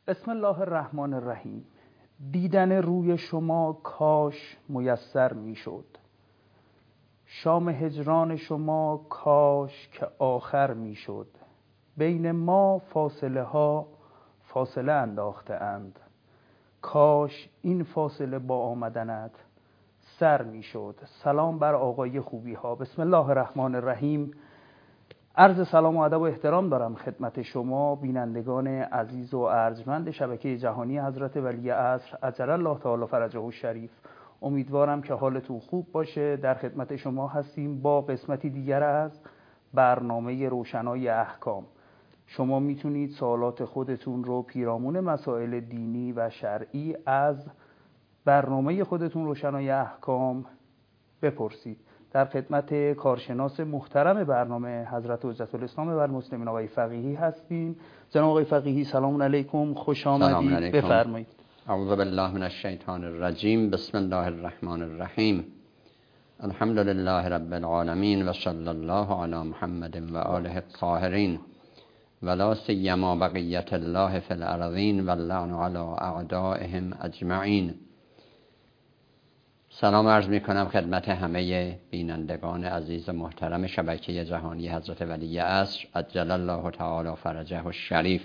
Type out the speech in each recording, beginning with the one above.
بسم الله الرحمن الرحیم. دیدن روی شما کاش میسر میشد، شام هجران شما کاش که آخر میشد. بین ما فاصله ها فاصله انداخته اند، کاش این فاصله با آمدنت سر میشد. سلام بر آقای خوبی ها. بسم الله الرحمن الرحیم. عرض سلام و ادب و احترام دارم خدمت شما بینندگان عزیز و ارجمند شبکه جهانی حضرت ولی عصر عجل الله تعالی فرجه الشریف. امیدوارم که حالتون خوب باشه. در خدمت شما هستیم با قسمتی دیگر از برنامه روشنای احکام. شما میتونید سوالات خودتون رو پیرامون مسائل دینی و شرعی از برنامه خودتون روشنای احکام بپرسید. در خدمت کارشناس محترم برنامه حضرت حجت الاسلام و المسلمین آقای فقیهی هستیم. جناب آقای فقیهی سلام علیکم، خوش آمدید، بفرمایید. اعوذ بالله من الشیطان الرجیم. بسم الله الرحمن الرحیم. الحمد لله رب العالمین و صلی الله علی محمد و آله الطاهرین ولا سیما بقیت الله فی الارضین و اللعن علی اعدائهم اجمعین. سلام عرض می کنم خدمت همه بینندگان عزیز محترم شبکه جهانی حضرت ولی عصر عجل الله تعالی فرجه الشریف.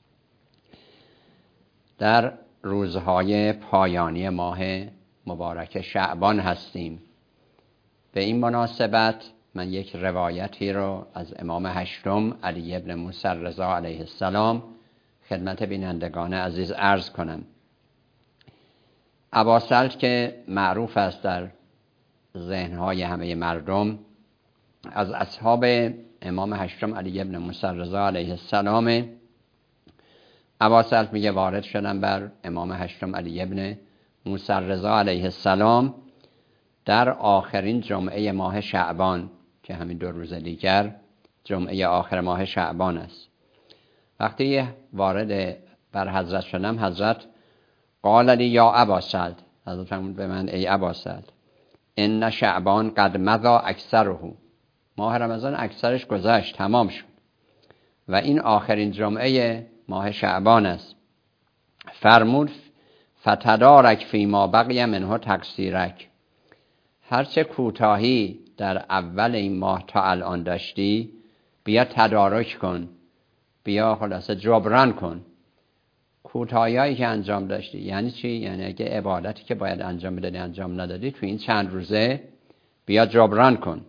در روزهای پایانی ماه مبارک شعبان هستیم. به این مناسبت من یک روایتی رو از امام هشتم علی ابن موسی رضا علیه السلام خدمت بینندگان عزیز عرض کنم. ابا سلت که معروف است در ذهنهای همه مردم، از اصحاب امام هشتم علی ابن موسی رضا علیه السلام. ابا سلت میگه وارد شدم بر امام هشتم علی ابن موسی رضا علیه السلام در آخرین جمعه ماه شعبان که همین 2 روز دیگر جمعه آخر ماه شعبان است. وقتی وارد بر حضرت شدم، حضرت قال لی یا ابا سلت، حضرت فرمود به من ای ابا سلت، ان شعبان قد مضى اکثره، ماه رمضان اکثرش گذشت، تمام شد و این آخرین جمعه ماه شعبان است. فرمود فتدارک فیما بقی منه تقصیرک، هرچه کوتاهی در اول این ماه تا الان داشتی بیا تدارک کن، بیا خلاصه جبران کن کوتاهی‌هایی که انجام داشتی. یعنی چی؟ یعنی اگه عبادتی که باید انجام بدادی انجام ندادی تو این چند روزه بیا جبران کن.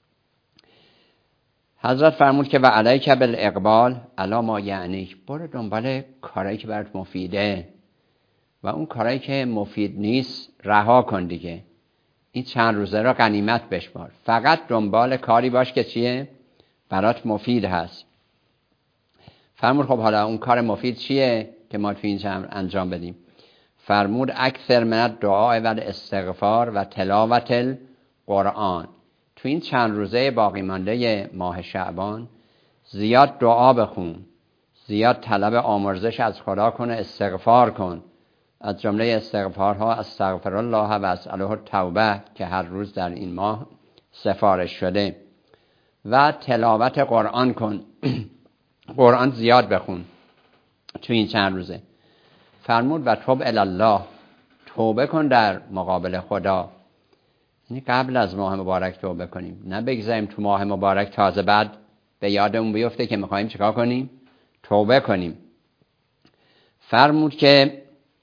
حضرت فرمود که و علیک بالاقبال علی ما یعنیک، برو دنبال کارایی که برات مفیده و اون کارایی که مفید نیست رها کن دیگه. این چند روزه را غنیمت بشمار، فقط دنبال کاری باش که چیه؟ برات مفید هست. فرمود خب حالا اون کار مفید چیه که ما تو این چند انجام بدیم؟ فرمود اکثر من الدعاء و الاستغفار و تلاوت القرآن، تو این چند روزه باقی مانده ماه شعبان زیاد دعا بخون، زیاد طلب آمرزش از خدا کن، استغفار کن. از جمله استغفارها استغفر الله و اسأله التوبه که هر روز در این ماه سفارش شده، و تلاوت قرآن کن قرآن زیاد بخون تو این چند روزه. فرمود و توب الله، توبه کن در مقابل خدا. یعنی قبل از ماه مبارک توبه کنیم، نه بگذاریم تو ماه مبارک تازه بعد به یادمون بیفته که میخواییم چیکار کنیم؟ توبه کنیم. فرمود که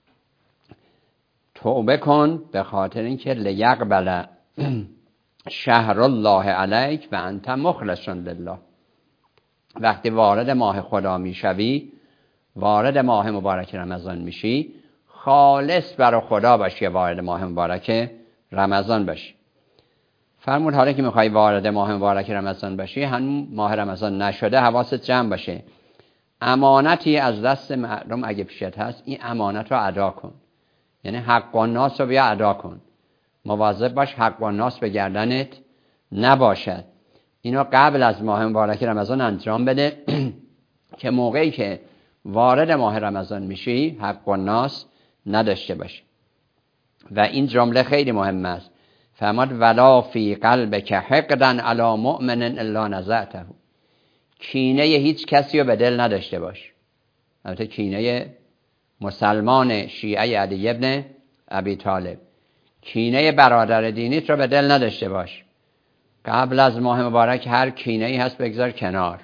توبه کن به خاطر اینکه لیقبل شهر الله علیک و انت مخلص لله، وقتی وارد ماه خدا میشوی، وارد ماه مبارک رمضان میشی، خالص برای خدا باشی، وارد ماه مبارک رمضان باشی. فرمود حالا که میخوای وارد ماه مبارک رمضان باشی، هنوز ماه رمضان نشده، حواست جمع باشه. امانتی از دست مردم اگه پیشت هست، این امانت رو ادا کن. یعنی حق الناس رو بیا ادا کن. مواظب باش حق الناس به گردنت نباشد. اینو قبل از ماه مبارک رمضان انجام بده که موقعی که وارد ماه رمضان میشی حق الناس نداشته باشی. و این جمله خیلی مهم است. فرمود ولا فی قلبک حقدا علی مؤمن الا نزعته، کینه هیچ کسی رو به دل نداشته باش. البته کینه مسلمان شیعه علی ابن ابی طالب، کینه برادر دینیت رو به دل نداشته باش. قبل از ماه مبارک هر کینه ای هست بگذار کنار،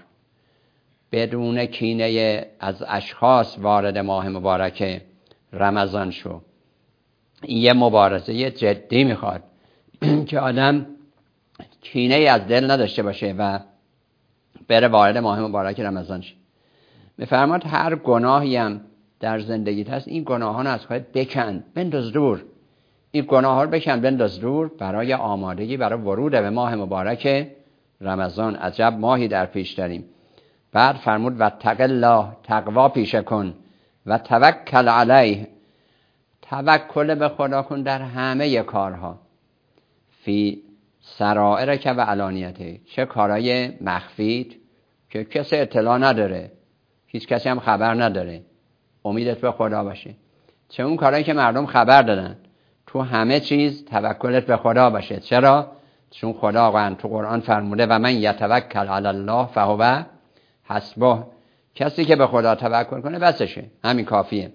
بدون کینه از اشخاص وارد ماه مبارک رمضان شو. این یه مبارزه جدی میخواد که آدم کینه ای از دل نداشته باشه و بره وارد ماه مبارک رمضان شه. میفرماد هر گناهی هم در زندگیت هست این گناهان از خودت بکن، بنداز دور. این گناه ها رو بکن بنداز دور برای آمادگی برای ورود به ماه مبارک رمضان. عجب ماهی در پیش داریم. بعد فرمود و اتق الله، تقوا پیشه کن، و توکل علیه، توکل به خدا کن در همه کارها. فی سرائرک و علانیته، چه کارهای مخفیت که کسی اطلاع نداره، هیچ کسی هم خبر نداره، امیدت به خدا باشه، چه اون کارهایی که مردم خبر دادن، تو همه چیز توکلت به خدا باشه. چرا؟ چون خدا تو قرآن فرموده و من یتوکل علی الله فهو حسبه، کسی که به خدا توکل کنه بسشه، همین کافیه.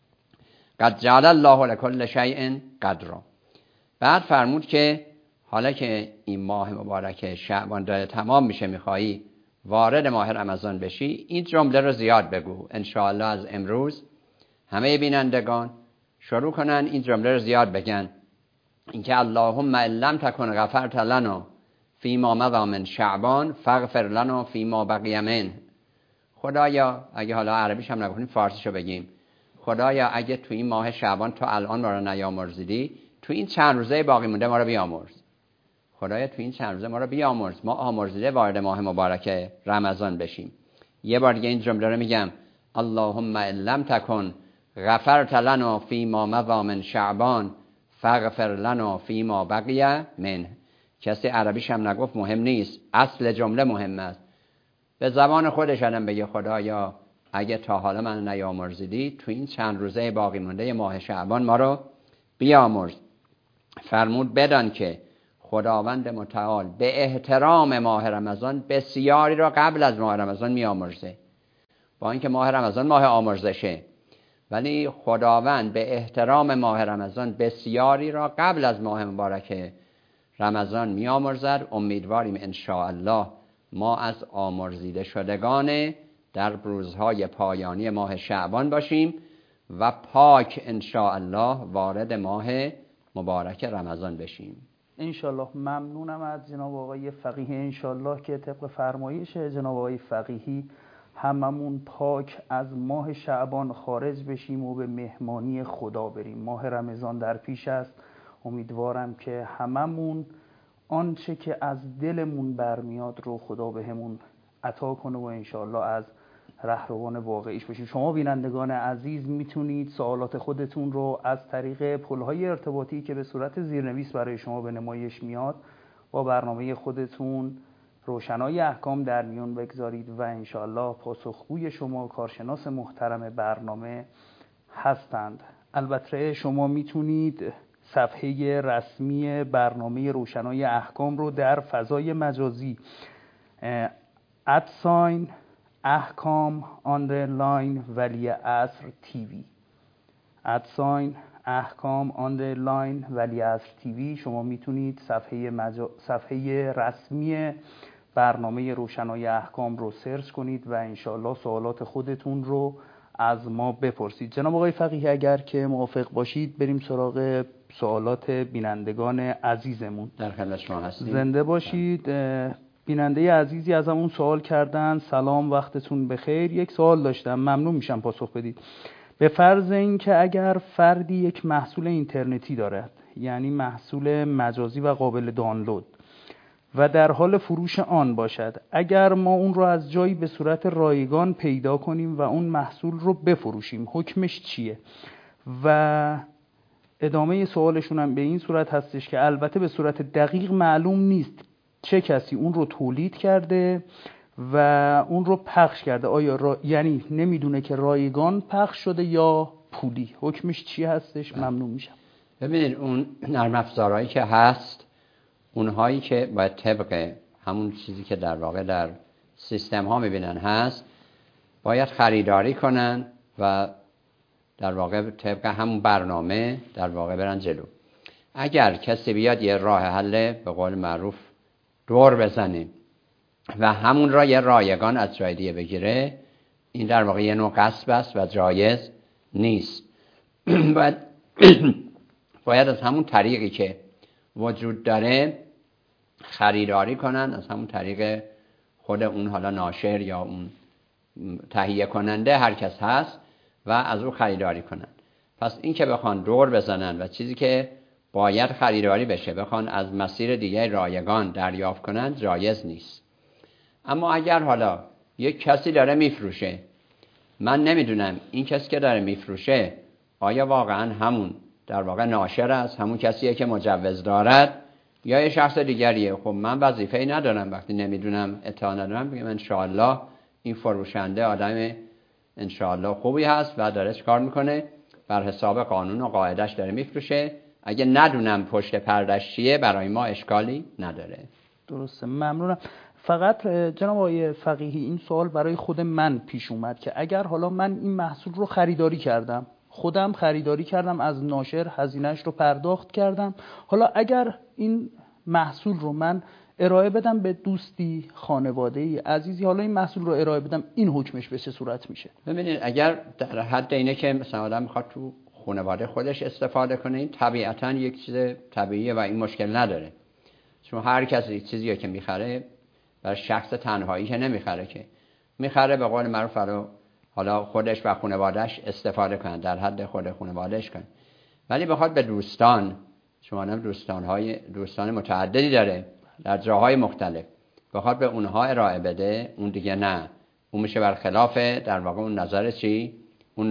قد جعل الله لكل شیء قدرا. بعد فرمود که حالا که این ماه مبارک شعبان داره تمام میشه، میخوایی وارد ماه رمضان بشی، این جمله رو زیاد بگو. انشاءالله از امروز همه بینندگان شروع کنن این جمله رو زیاد بگن، اینکه اللهم ان لم تکن غفرت لنا فیما مضی من شعبان فاغفر لنا فیما بقی منه. خدایا، اگه حالا عربیش هم نگفتیم فارسیشو بگیم، خدایا اگه تو این ماه شعبان تو الان ما رو نیامرزیدی، تو این چند روزه باقی مونده ما رو بیامرز. خدایا تو این چند روزه ما رو بیامرز، ما آمرزیده وارد ماه مبارک رمضان بشیم. یه بار دیگه این جمله رو میگم، اللهم ان لم تکن غفرت لنا فیما مضی من شعبان فاغفر لنا فیما بقی منه. کسی عربیش هم نگفت مهم نیست، اصل جمله مهم است. به زبان خودش هم بگه خدایا اگه تا حالا من نیامرزیدی، تو این چند روزه باقی مونده ماه شعبان ما رو بیامرز. فرمود بدان که خداوند متعال به احترام ماه رمضان بسیاری را قبل از ماه رمضان میامرزه. با اینکه ماه رمضان ماه آمرزشه، ولی خداوند به احترام ماه رمضان بسیاری را قبل از ماه مبارک رمضان میامرزد. امیدواریم انشاءالله ما از آمرزیده شدگان در روزهای پایانی ماه شعبان باشیم و پاک انشاءالله وارد ماه مبارک رمضان بشیم. انشالله. ممنونم از جناب آقای فقیهی. انشالله که طبق فرمایش جناب آقای فقیهی هممون پاک از ماه شعبان خارج بشیم و به مهمانی خدا بریم. ماه رمضان در پیش است. امیدوارم که هممون آنچه که از دلمون برمیاد رو خدا بهمون عطا کنه و انشالله از رهروان واقعیش بشیم. شما بینندگان عزیز میتونید سوالات خودتون رو از طریق پل‌های ارتباطی که به صورت زیرنویس برای شما به نمایش میاد با برنامه خودتون روشنای احکام در میون بگذارید و انشالله پاسخگوی شما کارشناس محترم برنامه هستند. البته شما میتونید صفحه رسمی برنامه روشنای احکام رو در فضای مجازی @احکام ولی عصر تیوی @احکام ولی عصر تیوی شما میتونید صفحه رسمی برنامه روشنای احکام رو سرچ کنید و انشالله سوالات خودتون رو از ما بپرسید. جناب آقای فقیهی اگر که موافق باشید بریم سراغ سوالات بینندگان عزیزمون. در خدمت شما هستیم. زنده باشید. بیننده عزیزی از همون سوال کردن سلام وقتتون بخیر، یک سوال داشتم ممنون میشم پاسخ بدید. به فرض این که اگر فردی یک محصول اینترنتی دارد، یعنی محصول مجازی و قابل دانلود و در حال فروش آن باشد، اگر ما اون رو از جایی به صورت رایگان پیدا کنیم و اون محصول رو بفروشیم حکمش چیه؟ و ادامه سوالشون هم به این صورت هستش که البته به صورت دقیق معلوم نیست چه کسی اون رو تولید کرده و اون رو پخش کرده، آیا یعنی نمیدونه که رایگان پخش شده یا پولی، حکمش چی هستش؟ ممنون میشم. ببینید اون نرم افزارهایی که هست، اونهایی که باید طبق همون چیزی که در واقع در سیستم ها میبینن هست، باید خریداری کنن و در واقع طبق همون برنامه در واقع برن جلو. اگر کسی بیاد یه راه حل به قول معروف دور بزنه و همون را یه رایگان از جای دیگه بگیره، این در واقع یه نوع غصب است و جایز نیست. باید از همون طریقی که وجود داره خریداری کنن، از همون طریق خود اون حالا ناشر یا اون تهیه کننده هر کس هست و از اون خریداری کنن. پس این که بخوان دور بزنن و چیزی که باید خریداری بشه بخوان از مسیر دیگه رایگان دریافت کنن جایز نیست. اما اگر حالا یک کسی داره میفروشه، من نمیدونم این کسی که داره میفروشه آیا واقعا همون در واقع ناشر است، همون کسیه که مجوز دارد یا یه شخص دیگریه. خب من وظیفه‌ای ندارم وقتی نمیدونم اطلاع ندارم بگم انشاءالله این فروشنده آدم انشاءالله خوبی هست و داره کار میکنه بر حساب قانون و قاعدش داره میفروشه. اگه ندونم پشت پردش چیه برای ما اشکالی نداره. درسته، ممنونم. فقط جناب آقای فقیهی این سوال برای خود من پیش اومد که اگر حالا من این محصول رو خریداری کردم، خودم خریداری کردم از ناشر، هزینه‌اش رو پرداخت کردم، حالا اگر این محصول رو من ارائه بدم به دوستی، خانواده‌ای، عزیزی، حالا این محصول رو ارائه بدم، این حکمش به چه صورت میشه؟ ببینید اگر در حد اینه که مثلا آدم میخواد تو خانواده خودش استفاده کنه، این طبیعتاً یک چیز طبیعیه و این مشکل نداره. چون هر کسی چیزی که میخره برای شخص تنهایی که نمیخره، که میخره به قول معروف حالا خودش و خانواده‌اش استفاده کنن، در حد خود خانواده‌اش کنن. ولی بخواد به دوستان، شما هم دوستان متعددی داره در جاهای مختلف، بخواد به اونها ارائه بده، اون دیگه نه، اون میشه برخلاف در واقع اون نظر چی؟ اون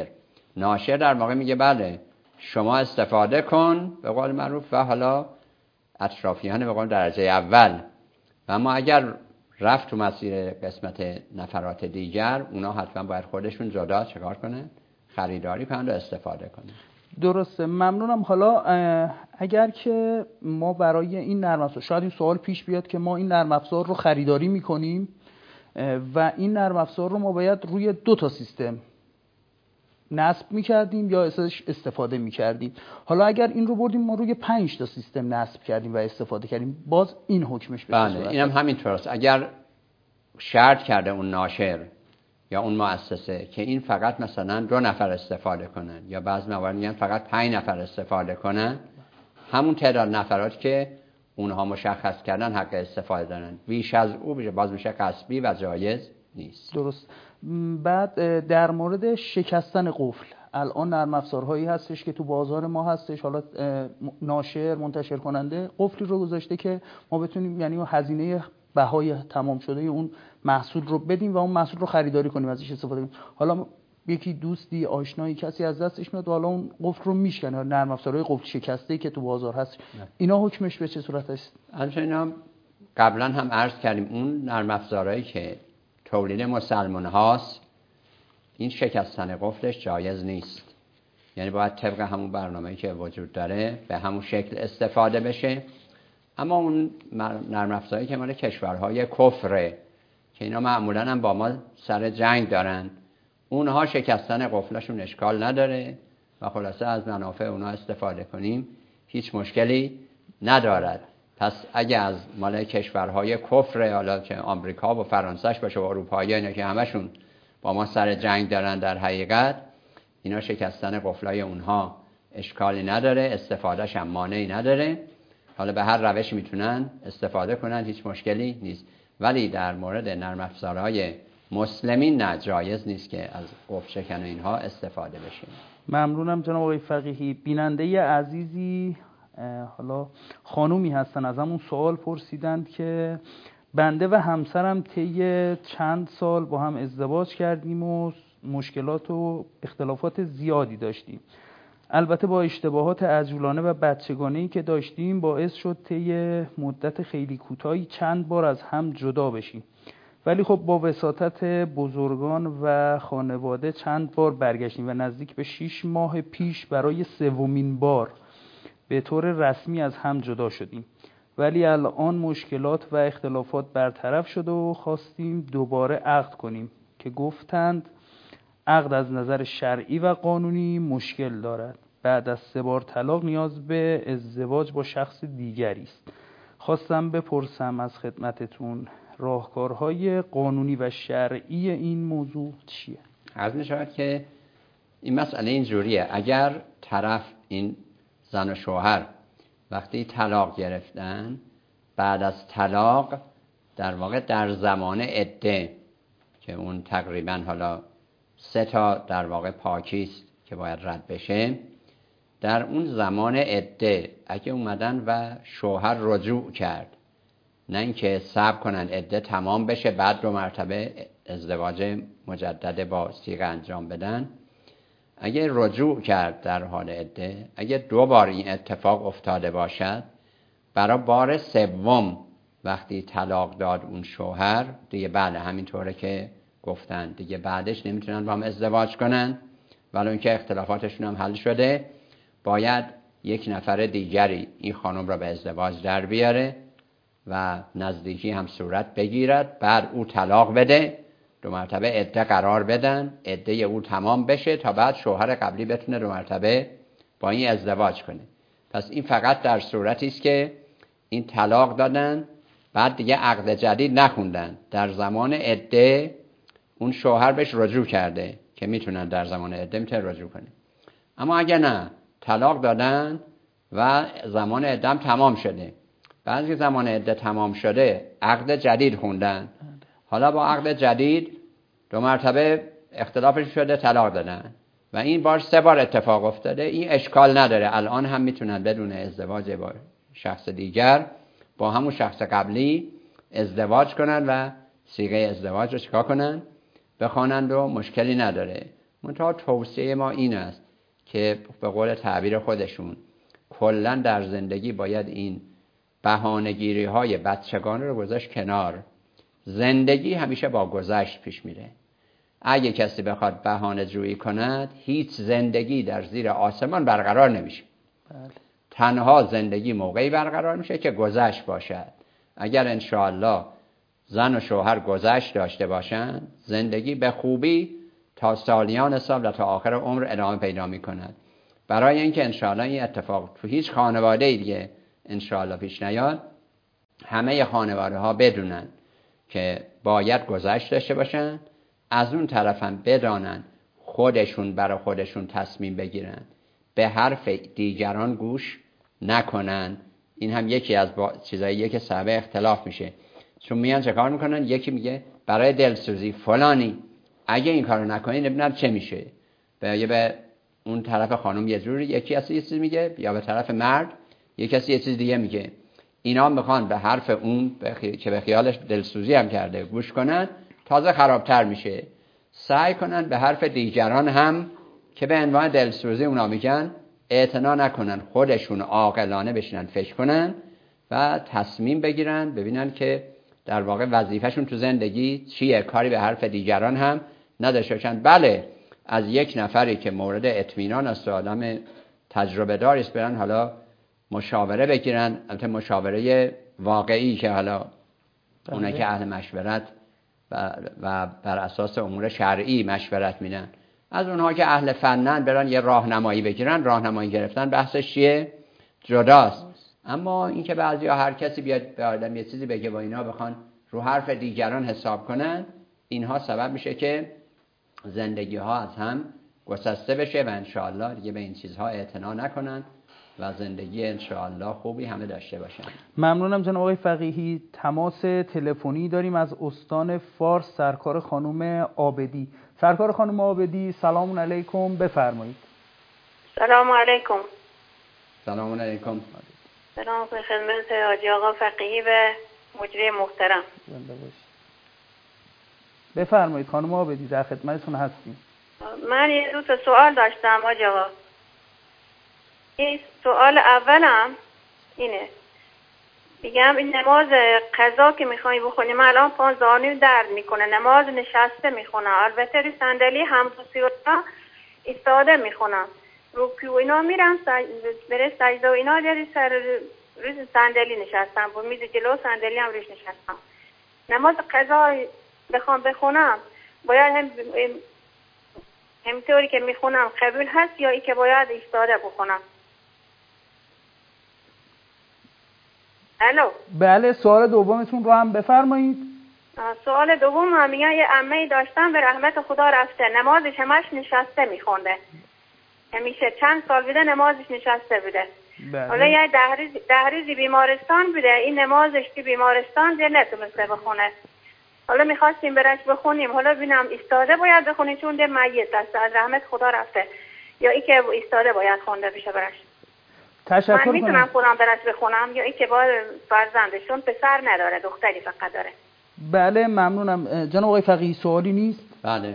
ناشر در واقع میگه بله شما استفاده کن به قول معروف و حالا اطرافیان به قول درجه اول، و اما اگر رفت تو مسیر قسمت نفرات دیگر، اونا حتما باید خودشون جدا چکار کنن؟ خریداری کنن و استفاده کنن. درسته، ممنونم. حالا اگر که ما برای این نرم افزار، شاید این سوال پیش بیاد که ما این نرم افزار رو خریداری میکنیم و این نرم افزار رو ما باید روی 2 سیستم نصب میکردیم یا ازش استفاده میکردیم. حالا اگر این رو بردیم ما روی 5 سیستم نصب کردیم و استفاده کردیم، باز این حکمش به بله اینم همینطور است. اگر شرط کرده اون ناشر یا اون مؤسسه که این فقط مثلا 2 نفر استفاده کنن یا بعضی موارد میگن فقط 5 نفر استفاده کنن، همون تعداد نفرات که اونها مشخص کردن حق استفاده دارن، بیش از او باز میشه غصبی و جایز نیست. درست. بعد در مورد شکستن قفل، الان نرم افزارهایی هستش که تو بازار ما هستش، حالا ناشر، منتشر کننده قفلی رو گذاشته که ما بتونیم یعنی هزینه بهای تمام شده اون محصول رو بدیم و اون محصول رو خریداری کنیم، ازش استفاده کنیم. حالا یکی دوستی، آشنایی، کسی از دستش میاد و حالا اون قفل رو میشکنه. نرم افزارهای قفل شکسته که تو بازار هست، اینا حکمش به چه صورت است؟ اینا قبلا هم عرض کردیم اون نرم افزارهایی که تولید مسلمان هاست، این شکستن قفلش جایز نیست. یعنی باید طبق همون برنامه‌ای که وجود داره به همون شکل استفاده بشه. اما اون نرم افزارهایی که مال کشورهای کفره که اینا معمولاً هم با ما سر جنگ دارن، اونها شکستن قفلشون اشکال نداره و خلاصه از منافع اونها استفاده کنیم هیچ مشکلی ندارد. پس اگه از مال کشورهای کفره، حالا که آمریکا و فرانسهش باشه و اروپایی، اینا که همشون با ما سر جنگ دارن، در حقیقت اینا شکستن قفلای اونها اشکالی نداره، استفادهش هم مانعی نداره. حالا به هر روش میتونن استفاده کنن، هیچ مشکلی نیست. ولی در مورد نرم افزارهای مسلمین نه، جایز نیست که از قفل شکن اینها استفاده بشه. ممنونم جناب آقای فقیهی. بیننده عزیزی، حالا خانومی هستن، از همون سوال پرسیدند که بنده و همسرم طی چند سال با هم ازدواج کردیم و مشکلات و اختلافات زیادی داشتیم. البته با اشتباهات عجولانه و بچگانه‌ای که داشتیم باعث شد طی مدت خیلی کوتاهی چند بار از هم جدا بشیم. ولی خب با وساطت بزرگان و خانواده چند بار برگشتیم و نزدیک به 6 ماه پیش برای 3مین بار به طور رسمی از هم جدا شدیم. ولی الان مشکلات و اختلافات برطرف شده و خواستیم دوباره عقد کنیم که گفتند عقد از نظر شرعی و قانونی مشکل دارد. بعد از 3 بار طلاق نیاز به ازدواج با شخص دیگری است. خواستم بپرسم از خدمتتون راهکارهای قانونی و شرعی این موضوع چیه؟ عرض می‌شود که این مسئله اینجوریه، اگر طرف این زن و شوهر وقتی طلاق گرفتن، بعد از طلاق در واقع در زمان عده که اون تقریبا حالا 3 تا در واقع پاکیست که باید رد بشه، در اون زمان عده اگه اومدن و شوهر رجوع کرد، نه اینکه صبر کنن عده تمام بشه بعد 2 مرتبه ازدواج مجدد با صیغه انجام بدن، اگه رجوع کرد در حال عده، اگه 2 بار این اتفاق افتاده باشد، برای بار 3 وقتی طلاق داد اون شوهر دیگه بله همینطوره که گفتن دیگه بعدش نمیتونن با هم ازدواج کنن، ولی اینکه اختلافاتشون هم حل شده، باید یک نفر دیگری این خانم را به ازدواج در بیاره و نزدیکی هم صورت بگیرد، بعد او طلاق بده، 2 مرتبه عده قرار بدن، عده او تمام بشه تا بعد شوهر قبلی بتونه 2 مرتبه با این ازدواج کنه. پس این فقط در صورتی است که این طلاق دادن بعد دیگه عقد جدید نخوندن، در زمان عده اون شوهر بهش رجوع کرده که میتونن در زمان عده میتونه رجوع کنه. اما اگه نه طلاق دادن و زمان عده تمام شده، بعد که زمان عده تمام شده عقد جدید خوندن، حالا با عقد جدید 2 مرتبه اختلافش شده طلاق دادن و این بار 3 بار اتفاق افتاده، این اشکال نداره، الان هم میتونن بدون ازدواج با شخص دیگر با همون شخص قبلی ازدواج کنن و صیغه ازدواج رو چیکار کنن؟ بخوانند و مشکلی نداره. منتها توصیه ما این است که به قول تعبیر خودشون کلا در زندگی باید این بهانه‌گیری های بچگانه رو گذاشت کنار. زندگی همیشه با گذشت پیش میره. اگه کسی بخواد بهانه جویی کند، هیچ زندگی در زیر آسمان برقرار نمیشه. تنها زندگی موقعی برقرار میشه که گذشت باشد. اگر انشاءالله زن و شوهر گذشت داشته باشند، زندگی به خوبی تا سالیان سال و تا آخر عمر ادامه پیدا میکند. برای اینکه انشاءالله این اتفاق تو هیچ خانواده دیگه انشاءالله پیش نیاد، همه خانواده ها بدونن که باید گذشت داشته باشن، از اون طرف هم بدانن خودشون برای خودشون تصمیم بگیرن، به حرف دیگران گوش نکنن. این هم یکی از چیزاییه که سبب اختلاف میشه، چون میان چه کار میکنن؟ یکی میگه برای دلسوزی فلانی اگه این کارو نکنی نمیدونم چه میشه، به اون طرف خانم یه جوری یکی از یه چیز میگه، یا به طرف مرد یکی از یه چیز دیگه میگه. اینا میخوان به حرف اون که به خیالش دلسوزی هم کرده گوش کنن، تازه خرابتر میشه. سعی کنن به حرف دیگران هم که به عنوان دلسوزی اونا میگن اعتنا نکنن، خودشون عاقلانه بشینن فکر کنن و تصمیم بگیرن، ببینن که در واقع وظیفهشون تو زندگی چیه، کاری به حرف دیگران هم نداشته باشن. بله از یک نفری که مورد اطمینان است و آدم تجربه داری است برن حالا مشاوره بگیرن، البته مشاوره واقعی که حالا اونایی که اهل مشورت و بر اساس امور شرعی مشورت میدن، از اونها که اهل فنن برن یه راهنمایی بگیرن. راهنمایی گرفتن بحثش چیه؟ جداست. اما اینکه بعضیا هر کسی بیاد به آدم یه چیزی بگه و اینا بخوان رو حرف دیگران حساب کنن، اینها سبب میشه که زندگی ها از هم گسسته بشه و انشاءالله دیگه به این چیزها اعتنا نکنن و زندگی انشاءالله خوبی همه داشته باشن. ممنونم جناب آقای فقیهی. تماس تلفنی داریم از استان فارس، سرکار خانم عابدی. سرکار خانم عابدی سلام علیکم، بفرمایید. سلام علیکم. سلام علیکم. سلام به خدمت حاجی آقا فقیهی و مجری محترم. بفرمایید خانم عابدی، در خدمتتون هستیم. من یه دو تا سوال داشتم حاجی آقا. این سوال اولم اینه، میگم این نماز قضا که میخوایی بخونی، من الان پا زانویم درد میکنه، نماز نشسته میخونم، البته روی صندلی همسوسی و ایستاده میخونم، رکوع اینا میرم بره سجده و اینا، داری سر روی صندلی نشستم، با میز جلو صندلی هم روش نشستم. نماز قضا بخوام بخونم باید هم همینطوری که میخونم قبول هست یا ای که باید ایستاده بخونم؟ الو. بله، سوال دومتون رو هم بفرمایید. سوال دوم هم میگن یه عمه‌ای داشتم به رحمت خدا رفته، نمازش همش نشسته میخونده، همیشه چند سال بوده نمازش نشسته بوده. حالا یه ده روزی بیمارستان بوده، این نمازش که بیمارستان دیگه نتونسته بخونه. حالا میخواستیم برش بخونیم، حالا ببینم ایستاده باید بخونیم چون ده میت است، از رحمت خدا رفته، یا ای که ایستاده باید خونده بشه برش؟ تشکر من میتونم خودم برش بخونم یا ای که باید فرزندشون پسر نداره، دختری فقط داره؟ بله ممنونم. جناب آقای فقیهی سوالی نیست؟ بله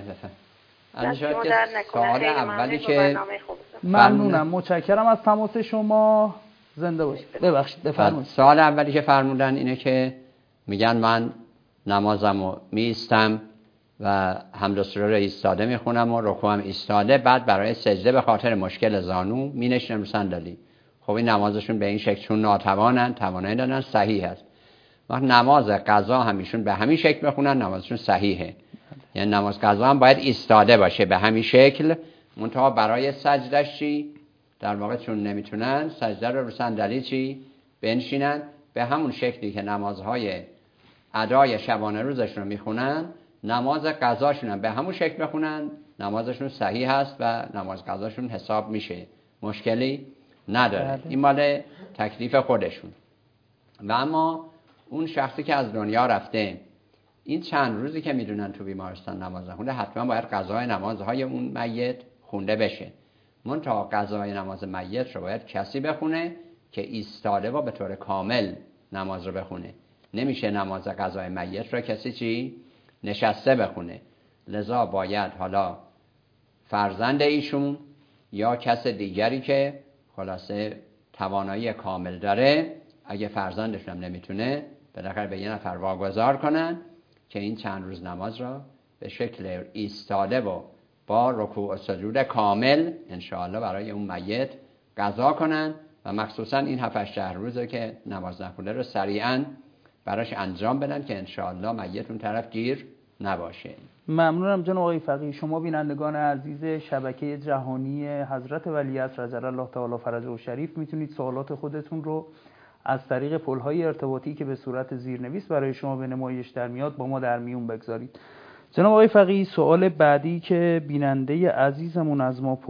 سوال اولی که ممنونم، متشکرم از تماس شما، زنده باشید. ببخشید بفرمایید. سوال اولی که فرمودن اینه که میگن من نمازمو میستم و حمد و سرور ایستاده میخونم و رکوعم ایستاده، بعد برای سجده به خاطر مشکل زانو مینشینم صندلی. خب این نمازشون به این شکل چون ناتوانن، توانایی دارن، صحیح است. وقت نماز قضا همیشون به همین شکل بخونن، نمازشون صحیحه. یعنی نماز قضا هم باید ایستاده باشه به همین شکل، منتها برای سجدش چی؟ در واقع چون نمیتونن سجده رو صندلی چی؟ بنشینن به همون شکلی که نمازهای ادای شبانه روزشون رو میخونن، نماز قضاشون هم به همون شکل بخونن، نمازشون صحیح هست و نماز قضاشون حساب میشه، مشکلی نداره. این مال تکلیف خودشون. و اما اون شخصی که از دنیا رفته، این چند روزی که میدونن تو بیمارستان نماز خونده، حتما باید قضای نمازهای اون میت خونده بشه. منتها قضای نماز میت رو باید کسی بخونه که ایستاده و به طور کامل نماز رو بخونه. نمیشه نماز قضای میت رو کسی چی؟ نشسته بخونه. لذا باید حالا فرزند ایشون یا کس دیگری که خلاصه توانایی کامل داره، اگه فرزندشون هم نمیتونه، بالاخره به یه نفر واگذار کنن که این چند روز نماز را به شکل ایستاده و با رکوع و سجود کامل انشاءالله برای اون میت قضا کنن و مخصوصا این 7-8 روزه که نماز نخونده رو سریعا براش انجام بدن که انشاءالله میت اون طرف گیر نباشه. ممنونم جناب آقای فقیهی. شما بینندگان عزیز شبکه جهانی حضرت ولیعصر عجل الله تعالی فرجه الشریف میتونید سوالات خودتون رو از طریق پل‌های ارتباطی که به صورت زیرنویس برای شما به نمایش در میاد با ما در میون بگذارید. جناب آقای فقیهی، سوال بعدی که بیننده عزیزمون از ما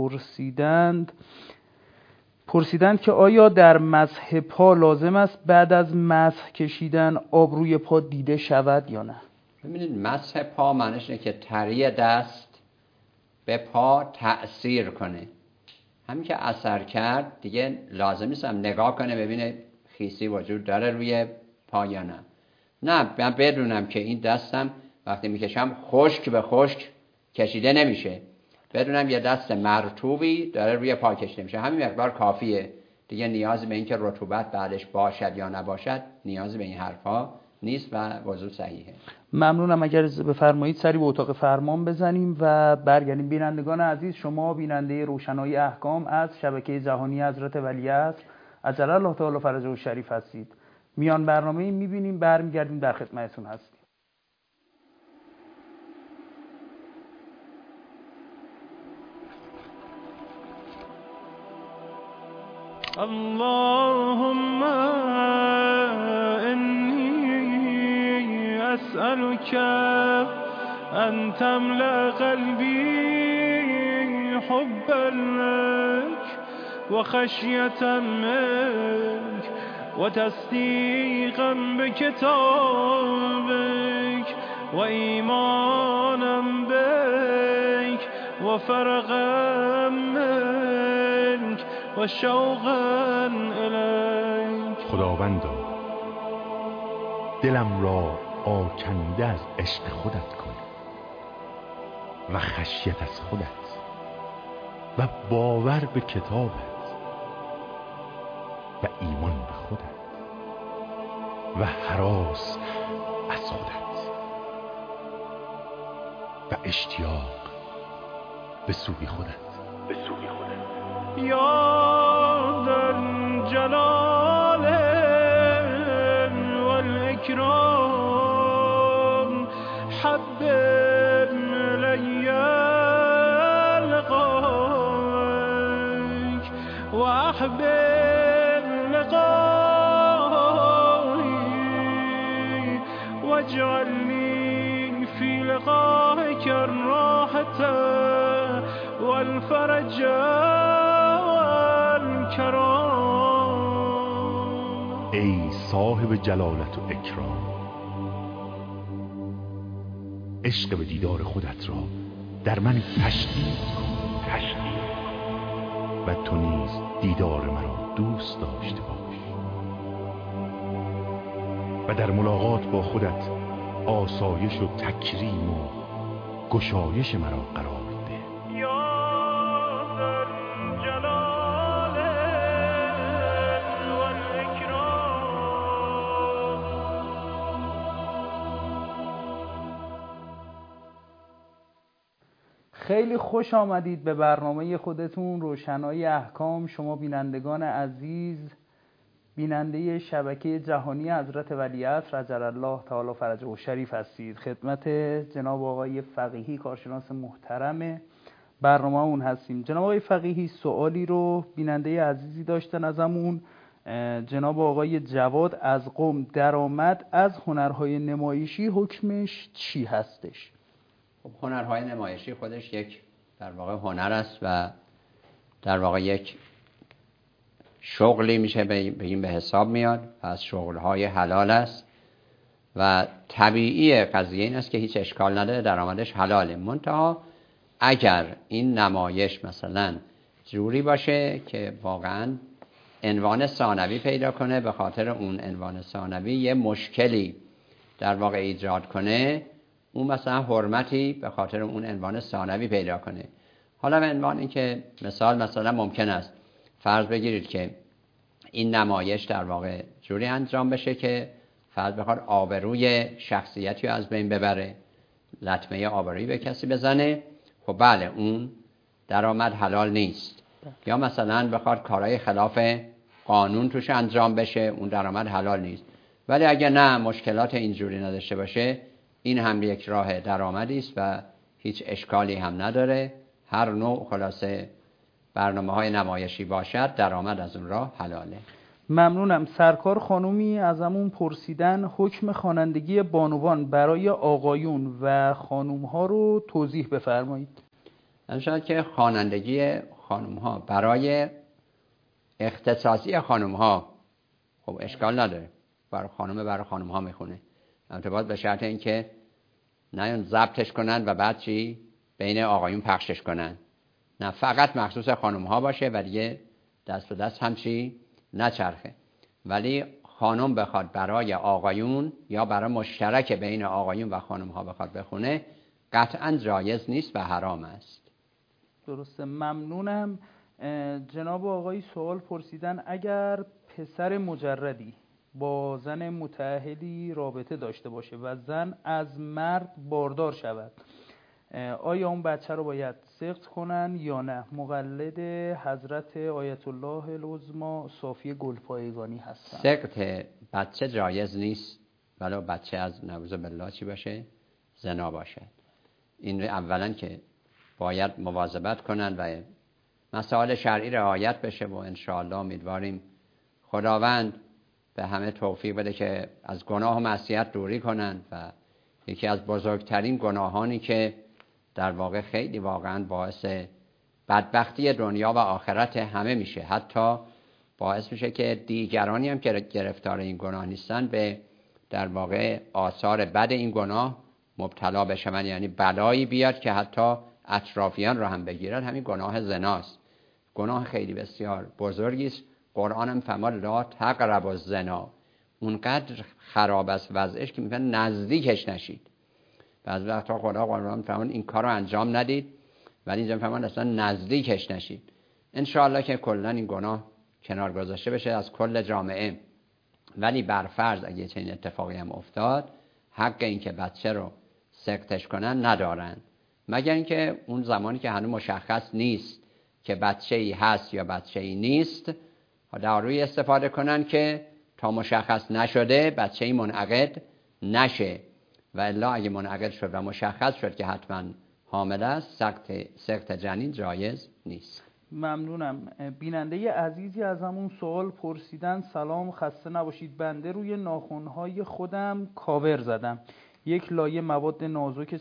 پرسیدند که آیا در مسح پا لازم است بعد از مسح کشیدن آب روی پا دیده شود یا نه؟ ببینید مسح پا معنیش اینه که تری دست به پا تأثیر کنه. همین که اثر کرد دیگه لازم نیست هم نگاه کنه ببینه خیسی وجود داره روی پا یا نه. نه، من بدونم که این دستم وقتی میکشم خشک به خشک کشیده نمیشه، بدونم یه دست مرطوبی داره روی پا کشیده میشه، همین مقدار کافیه دیگه. نیازی به این که رطوبت بعدش باشد یا نباشد نیازی به این حرفا نیست و وضو صحیحه. ممنونم. اگر بفرمایید سری به اتاق فرمان بزنیم و برگردیم. بینندگان عزیز، شما بیننده روشنایی احکام از شبکه جهانی حضرت ولیعصر عجل الله تعالی فرجه الشریف هستید. میان برنامه میبینیم، برمیگردیم، در خدمتتون هستیم. اللهم إني أسألك أن تملأ قلبي حبا لك وخشية منك وتصديقا بكتابك وإيمانا بك وفرغا منك و شوقا الیک. خداوندا دلم را آکنده از عشق خودت کن و خشیت از خودت و باور به کتابت و ایمان به خودت و هراس از خودت و اشتیاق به سوی خودت. یا ذا الجلال والإكرام حبب إلي باللقاء واجعلني في لقائك الراحة والفرج والكرام. ای صاحب جلالت و اکرام، عشق به دیدار خودت را در من تشدید کن و تو نیز دیدار مرا دوست داشته باش و در ملاقات با خودت آسایش و تکریم و گشایش مرا قرار ده. خیلی خوش آمدید به برنامه خودتون روشنایی احکام. شما بینندگان عزیز، بیننده شبکه جهانی حضرت ولیعصر عجل الله تعالی فرجه و شریف هستید. خدمت جناب آقای فقیهی کارشناس محترم برنامه اون هستیم. جناب آقای فقیهی سوالی رو بیننده عزیزی داشتن ازمون. جناب آقای جواد از قم، درآمد از هنرهای نمایشی حکمش چی هستش؟ خب هنرهای نمایشی خودش یک در واقع هنر است و در واقع یک شغلی میشه بگیم به حساب میاد و از شغلهای حلال است و طبیعی قضیه این است که هیچ اشکال نداره، درآمدش حلاله. منتها اگر این نمایش مثلا جوری باشه که واقعا عنوان ثانوی پیدا کنه، به خاطر اون عنوان ثانوی یه مشکلی در واقع ایجاد کنه، اون مثلا حرمتی به خاطر اون عنوان ثانوی پیدا کنه. حالا به عنوان این که مثلا ممکن است فرض بگیرید که این نمایش در واقع جوری انجام بشه که فرض بخواد آبروی شخصیتی رو از بین ببره، لطمه آبرویی به کسی بزنه، خب بله اون درآمد حلال نیست. یا مثلا بخواد کارهای خلاف قانون توش انجام بشه، اون درآمد حلال نیست. ولی اگه نه مشکلات اینجوری نداشته باشه، این هم یک راه درآمدی است و هیچ اشکالی هم نداره. هر نوع خلاصه برنامه‌های نمایشی باشد، درآمد از اون راه حلاله. ممنونم. سرکار خانومی ازمون پرسیدن حکم خوانندگی بانوان برای آقایون و خانوم‌ها رو توضیح بفرمایید. شاید که خوانندگی خانوم‌ها برای اختصاصی خانوم‌ها خب اشکال نداره، برای خانوم‌ها میخونه. البته به شرط اینکه نه ضبطش کنن و بعد چی بین آقایون پخشش کنن، نه فقط مخصوص خانوم‌ها باشه و دیگه دست به دست هم چی نچرخه. ولی خانم بخواد برای آقایون یا برای مشترک بین آقایون و خانوم‌ها بخواد بخونه، قطعا جایز نیست و حرام است. درسته، ممنونم. جناب آقای سوال پرسیدن اگر پسر مجردی با زن متأهلی رابطه داشته باشه و زن از مرد باردار شود، آیا اون بچه رو باید سقط کنن یا نه؟ مقلد حضرت آیت الله العظمی صافی گلپایگانی هستن. سقط بچه جایز نیست، ولو بچه از نعوذ بالله چی باشه؟ زنا باشه. این اولا که باید مواظبت کنن و مسائل شرعی رعایت بشه و انشاءالله امیدواریم خداوند به همه توفیق بده که از گناه و معصیت دوری کنن و یکی از بزرگترین گناهانی که در واقع خیلی واقعا باعث بدبختی دنیا و آخرت همه میشه، حتی باعث میشه که دیگرانی هم که گرفتار این گناه نیستن به در واقع آثار بد این گناه مبتلا بشن، یعنی بلایی بیاد که حتی اطرافیان رو هم بگیرد. همین گناه زناست، گناه خیلی بسیار بزرگی است. قرآن هم فرمود لا تقربوا الزنا، اونقدر خراب است وضعش که میگن نزدیکش نشید. بعضی وقتا خدا قرآن فرمود این کارو انجام ندید، ولی اینجا فرمود اصلا نزدیکش نشید. انشاءالله که کلا این گناه کنار گذاشته بشه از کل جامعه. ولی برفرض اگه چنین اتفاقی هم افتاد، حق این که بچه رو سقطش کنن ندارن، مگر اینکه اون زمانی که هنوز مشخص نیست که بچه‌ای هست یا بچه‌ای نیست، دارویی استفاده کنن که تا مشخص نشده بچه‌ای منعقد نشه، و الا اگه منعقد شد و مشخص شد که حتما حامل است، سقط جنین جایز نیست. ممنونم. بیننده عزیزی از همون سوال پرسیدن سلام، خسته نباشید. بنده روی ناخن‌های خودم کاور زدم. یک لایه مواد نازک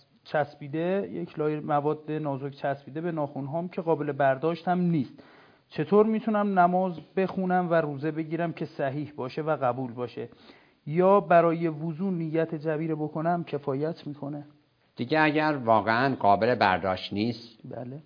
چسبیده به ناخن‌هام که قابل برداشت هم نیست. چطور میتونم نماز بخونم و روزه بگیرم که صحیح باشه و قبول باشه؟ یا برای وضو نیت جبیره بکنم کفایت میکنه؟ دیگه اگر واقعا قابل برداشت نیست، بله،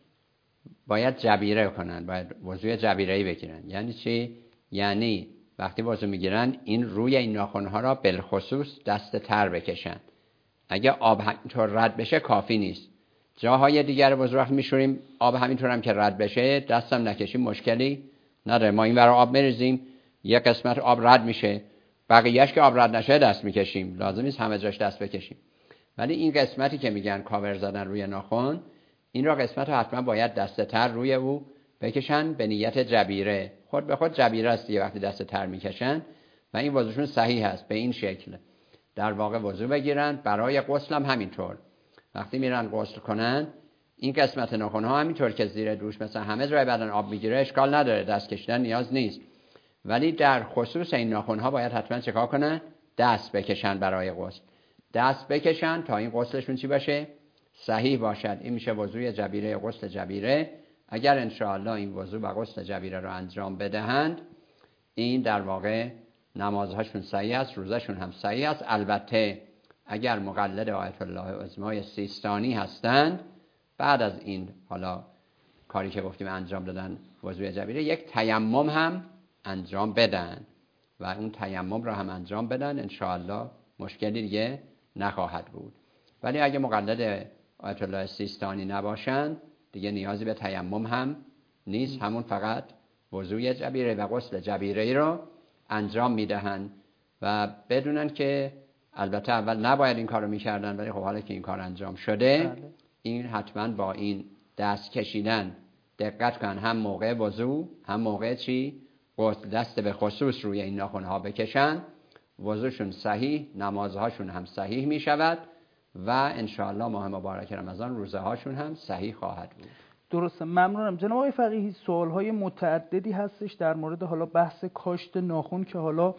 باید جبیره کنن، باید وضوی جبیره‌ای بگیرن. یعنی چی؟ یعنی وقتی وضو میگیرن این روی این ناخن‌ها را بالخصوص دست تر بکشن. اگه آب همینطور رد بشه کافی نیست. جاهای دیگر وضو وقت میشوریم آب همینطور هم که رد بشه دستم نکشیم مشکلی نداره. ما این ور آب میریزیم، یه قسمت آب رد میشه، بقیه‌اش که آب رد نشه دست میکشیم. لازم نیست همه جاش دست بکشیم. ولی این قسمتی که میگن کاور زدن روی ناخن، این را قسمت رو حتما باید دست تر روی او بکشن به نیت جبیره. خود به خود جبیره است دیگه وقتی دست تر میکشن و این وضوشون صحیح است. به این شکل در واقع وضو بگیرن. برای غسل هم همینطور، وقتی میرن غسل کنن این قسمت ناخن ها همینطور که زیر دوش مثلا همه جای بدن آب میگیره اشکال نداره، دست کشیدن نیاز نیست. ولی در خصوص این ناخن ها باید حتما چیکار کنن؟ دست بکشن برای غسل. دست بکشن تا این غسلشون چی باشه؟ صحیح باشد. این میشه وضوی جبیره، غسل جبیره. اگر انشاءالله این وضو و غسل جبیره رو انجام بدهند، این در واقع نمازهاشون صحیح است، روزشون هم صحیح است. البته اگر مقلد آیت الله عظمای سیستانی هستند، بعد از این حالا کاری که گفتیم انجام دادن وضوی جبیره، یک تیمم هم انجام بدن و اون تیمم رو هم انجام بدن، انشاءالله مشکلی دیگه نخواهد بود. ولی اگه مقلد آیت الله سیستانی نباشند دیگه نیازی به تیمم هم نیست، همون فقط وضوی جبیره و غسل جبیره رو انجام میدهند و بدونن که البته اول نباید این کارو میکردن، ولی خب حالا که این کار انجام شده این حتما با این دست کشیدن دقت کن، هم موقع وضو هم موقع چی؟ غسل دست به خصوص روی این ناخن‌ها بکشن، وضوشون صحیح، نمازهاشون هم صحیح میشود و انشاءالله ماه مبارک رمضان روزه هاشون هم صحیح خواهد بود. درسته، ممنونم. جناب آقای فقیهی سوالهای متعددی هستش در مورد حالا بحث کاشت ناخن که حالا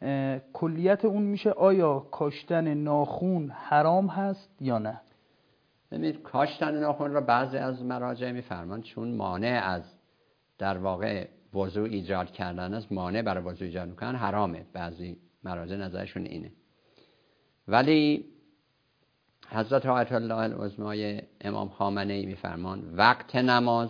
کلیت اون میشه آیا کاشتن ناخن حرام هست یا نه؟ ببینید کاشتن ناخن را بعضی از مراجع میفرمان چون مانع از در واقع وضو ایجاد کردن است، مانع برای وضو ایجاد میکنن، حرامه. بعضی مراجع نظرشون اینه. ولی حضرت آیت الله العظمای امام خامنه‌ای میفرمان وقت نماز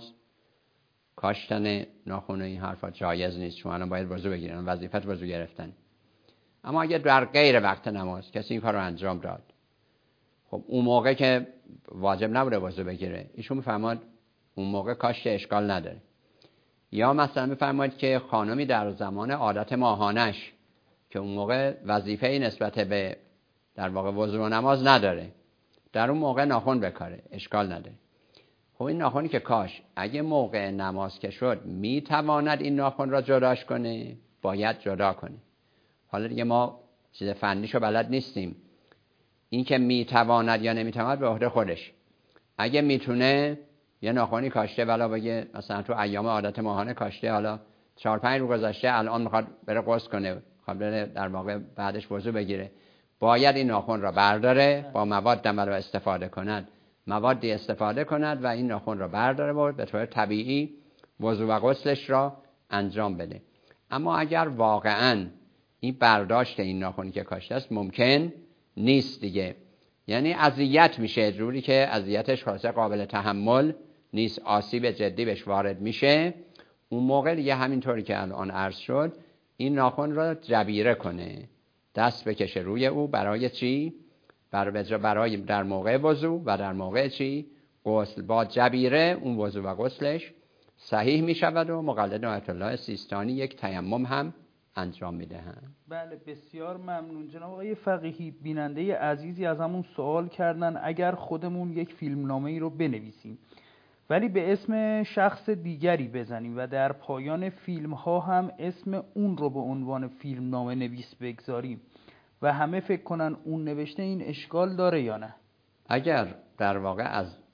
کاشتن ناخن و این حرفا جایز نیست، چون الان باید وضو بگیرن، وظیفت وضو گرفتن. اما اگه در غیر وقت نماز کسی این کار رو انجام داد، خب اون موقع که واجب نبوده وضو بگیره، ایشون میفرماد اون موقع کاشت اشکال نداره. یا مثلا میفرماید که خانمی در زمان عادت ماهانش که اون موقع وظیفه‌ای نسبت به در واقع وضو و نماز نداره، در اون موقع ناخن بکاره، اشکال نداره. خب این ناخنی که کاش اگه موقع نماز که شد میتواند این ناخن را جداش کنه، باید جدا کنه. حالا دیگه ما چیز فنیشو بلد نیستیم، این که میتواند یا نمیتواند به عهده خودش. اگه میتونه یه ناخنی کاشته، ولی بگه مثلا تو ایام عادت ماهانه کاشته، حالا 4-5 روز گذشته، الان میخواد بره غسل کنه، میخواد بره در واقع بعدش وضو بگیره، باید این ناخن را برداره، با مواد عمل استفاده کند، موادی استفاده کند و این ناخن را برداره و به طور طبیعی وضو و غسلش را انجام بده. اما اگر واقعاً این برداشت این ناخنی که کاشته است ممکن نیست دیگه، یعنی اذیت میشه جوری که اذیتش خاصه قابل تحمل نیست، آسیب جدی بهش وارد میشه، اون موقع دیگه همینطوری که الان عرض شد این ناخن را جبیره کنه، دست بکشه روی او. برای چی؟ برای در موقع وضو و در موقع چی؟ غسل. با جبیره اون وضو و غسلش صحیح می شود و مقلد آیت الله سیستانی یک تیمم هم انجام می دهند. بله، بسیار ممنون. جناب آقای فقیهی بیننده عزیزی از همون سوال کردن اگر خودمون یک فیلمنامه ای رو بنویسیم ولی به اسم شخص دیگری بزنیم و در پایان فیلم ها هم اسم اون رو به عنوان فیلمنامه نویس بگذاریم و همه فکر کنن اون نوشته، این اشکال داره یا نه؟ اگر در واقع از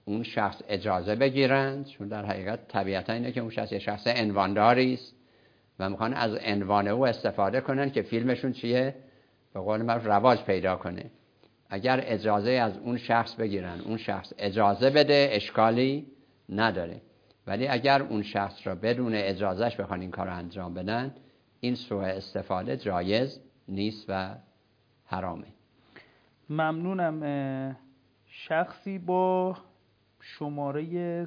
اون شخص اجازه بگیرند، چون در حقیقت طبیعتا اینه که اون شخص یه شخص عنوانداری است و میخوان از عنوان او استفاده کنن که فیلمشون چیه به قول من رواج پیدا کنه. اگر اجازه از اون شخص بگیرن، اون شخص اجازه بده، اشکالی نداره. ولی اگر اون شخص را بدون اجازهش بخوان این کار رو انجام بدن، این سوء استفاده جایز نیست و حرامه. ممنونم. شخصی با شماره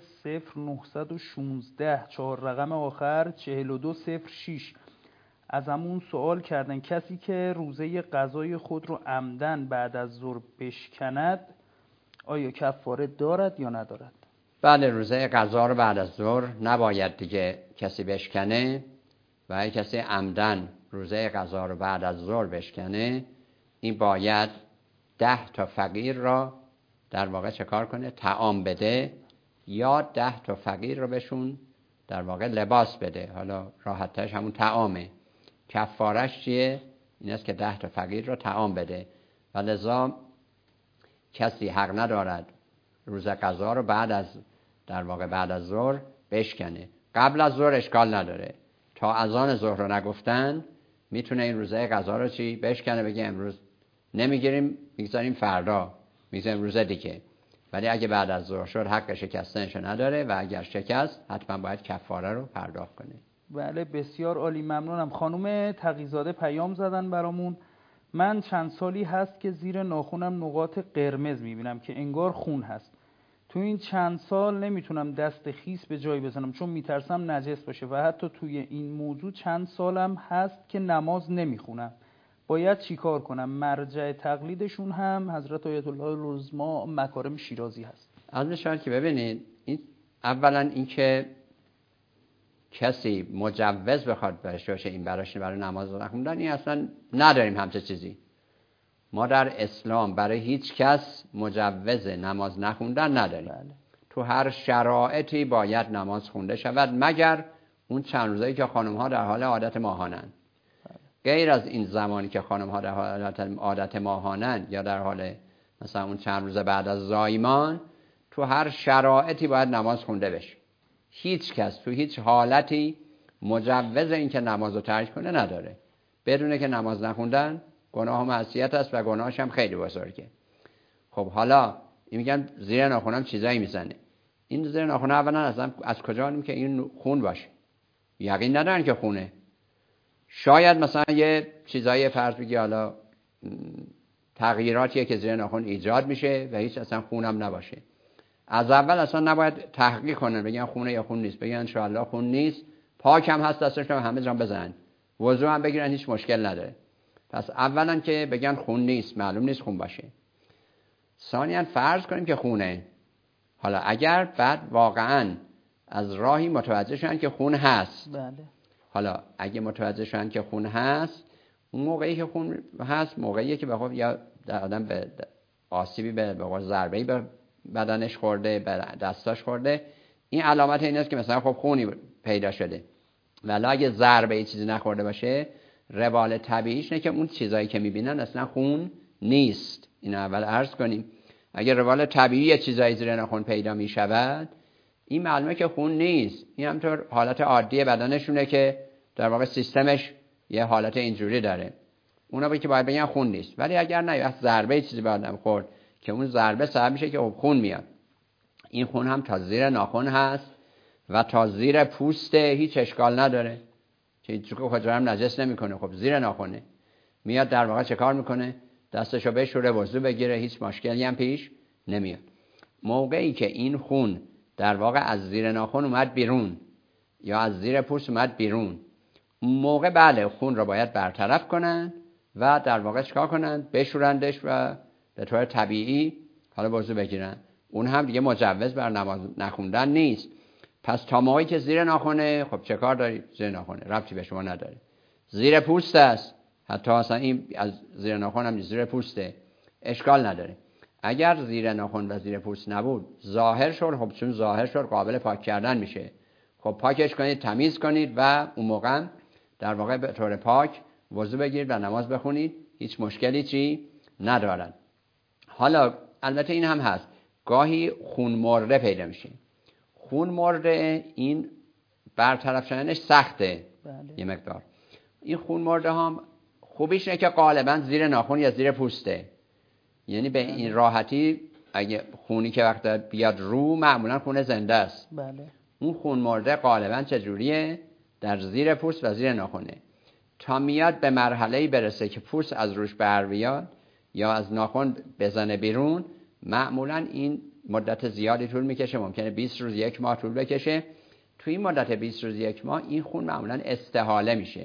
0916 4 رقم آخر 4206 از همون سوال کردن کسی که روزه قضای خود رو عمدن بعد از ظهر بشکند آیا کفاره دارد یا ندارد؟ بله، روزه قضا رو بعد از ظهر نباید دیگه کسی بشکنه و اگه کسی عمدن روزه قضا رو بعد از ظهر بشکنه، این باید 10 تا فقیر را در واقع چه کار کنه؟ طعام بده، یا 10 تا فقیر رو بهشون در واقع لباس بده. حالا راحتش همون طعامه. کفارش چیه؟ این است که 10 تا فقیر رو طعام بده و لذا کسی حق ندارد روز قضا رو در واقع بعد از ظهر بشکنه. قبل از ظهر اشکال نداره، تا اذان ظهر رو نگفتن میتونه این روزه قضا رو چی بشکنه، بگه امروز نمیگیریم، میگذاریم فردا، میگذاریم روز دیگه. ولی اگه بعد از ظهر شد حق شکستنشو نداره و اگر شکست حتما باید کفاره رو پرداخت کنه. بله، بسیار عالی، ممنونم. خانم تقی‌زاده پیام زدن برامون. من چند سالی هست که زیر ناخونم نقاط قرمز میبینم که انگار خون هست. تو این چند سال نمیتونم دست خیس به جایی بزنم چون میترسم نجس باشه و حتی توی این موضوع چند سالم هست که نماز نمیخونم. باید چی کار کنم؟ مرجع تقلیدشون هم حضرت آیت الله العظما مکارم شیرازی هست. از نشان که ببینید، اولا این که کسی مجوز بخواد باشه این براش برای نماز نخوندن، این اصلا نداریم همچه چیزی. ما در اسلام برای هیچ کس مجوز نماز نخوندن نداریم. بله. تو هر شرایطی باید نماز خونده شود، مگر اون چند روزایی که خانم ها در حال عادت ماهانن. غیر از این زمانی که خانم ها در حال عادت ماهانن یا در حال مثلا اون چند روز بعد از زایمان، تو هر شرایطی باید نماز خونده بشه. هیچ کس تو هیچ حالتی مجوز این که نماز رو ترک کنه نداره. بدونه که نماز نخوندن گناه و معصیت است و گناهش هم خیلی بزرگه. خب حالا این میگن زیر ناخونم چیزایی میزنه. این زیر ناخون اولا از کجا علم که این خون باشه؟ یقین ندارن که خونه. شاید مثلا یه چیزایی فرض بگی حالا تغییراتیه که زیر ناخون ایجاد میشه و هیچ اصلا خونم نباشه. از اول اصلا نباید تحقیق کنن بگن خونه یا خون نیست، بگن انشاءالله خون نیست، پاک هم هست، دستشون همه جا بزنن، وضو هم بگیرن، هیچ مشکل نداره. پس اولا که بگن خون نیست، معلوم نیست خون باشه. ثانیاً فرض کنیم که خونه. حالا اگر بعد واقعاً از راهی متوجه شدن که خون هست، بله. حالا اگه متوجه شدن که خون هست، اون موقعی که خون هست موقعیه که بخواد یا آدم به آسیبی به ضربه‌ای به بدنش خورده، به دستاش خورده، این علامت این است که مثلا خب خونی پیدا شده. ولی اگه ضربه‌ای چیزی نخورده باشه، روال طبیعیش نه که اون چیزایی که میبینن اصلا خون نیست. این اول عرض کنیم. اگه روال طبیعی چیزایی زیر ناخن پیدا میشود، این معلومه که خون نیست. این همطور حالت عادی بدنشونه که در واقع سیستمش یه حالت اینجوری داره. اونا که باید بگن خون نیست. ولی اگر نه یا ضربه چیزی به آدم خورد که اون ضربه سبب میشه که خون میاد، این خون هم تا زیر ناخن هست و تا زیر پوسته، هیچ اشکال نداره. چون کجا هم نجس نمیکنه، خب زیر ناخنه میاد، در واقع چه کار میکنه؟ دستشو بشوره، وضو بگیره، هیچ مشکلی هم پیش نمیاد. موقعی که این خون در واقع از زیر ناخن اومد بیرون یا از زیر پوست اومد بیرون، اون موقع بله خون رو باید برطرف کنن و در واقع چیکار کنن؟ بشورندش و به طور طبیعی حالا وضو بگیرن. اون هم دیگه مجوز بر نماز نخوندن نیست. پس تا موقعی که زیر ناخنه، خب چه کار داری؟ زیر ناخنه ربطی به شما نداره. زیر پوست است، حتی اصلا این از زیر ناخن هم زیر پوسته، اشکال نداره. اگر زیر ناخن و زیر پوست نبود، ظاهر شد، خب چون ظاهر شد قابل پاک کردن میشه، خب پاکش کنید، تمیز کنید و اون موقع در واقع به طور پاک وضو بگیرید و نماز بخونید، هیچ مشکلی چی ندارن. حالا البته این هم هست، گاهی خون مرده پیدا میشه. خون مرده این برطرف شدنش سخته. بله. یه مقدار این خون مرده هم خوبیش اینه که غالبا زیر ناخن یا زیر پوسته، یعنی به این راحتی اگه خونی که وقت بیاد رو معمولا خون زنده است. بله. اون خون مرده غالبا چجوریه؟ در زیر پوست و زیر ناخنه. تا میاد به مرحله‌ای برسه که پوست از روش بر بیاد یا از ناخن بزنه بیرون، معمولا این مدت زیادی طول میکشه، ممکنه 20 روز 1 ماه طول بکشه. تو این مدت 20 روز 1 ماه این خون معمولا استحاله میشه.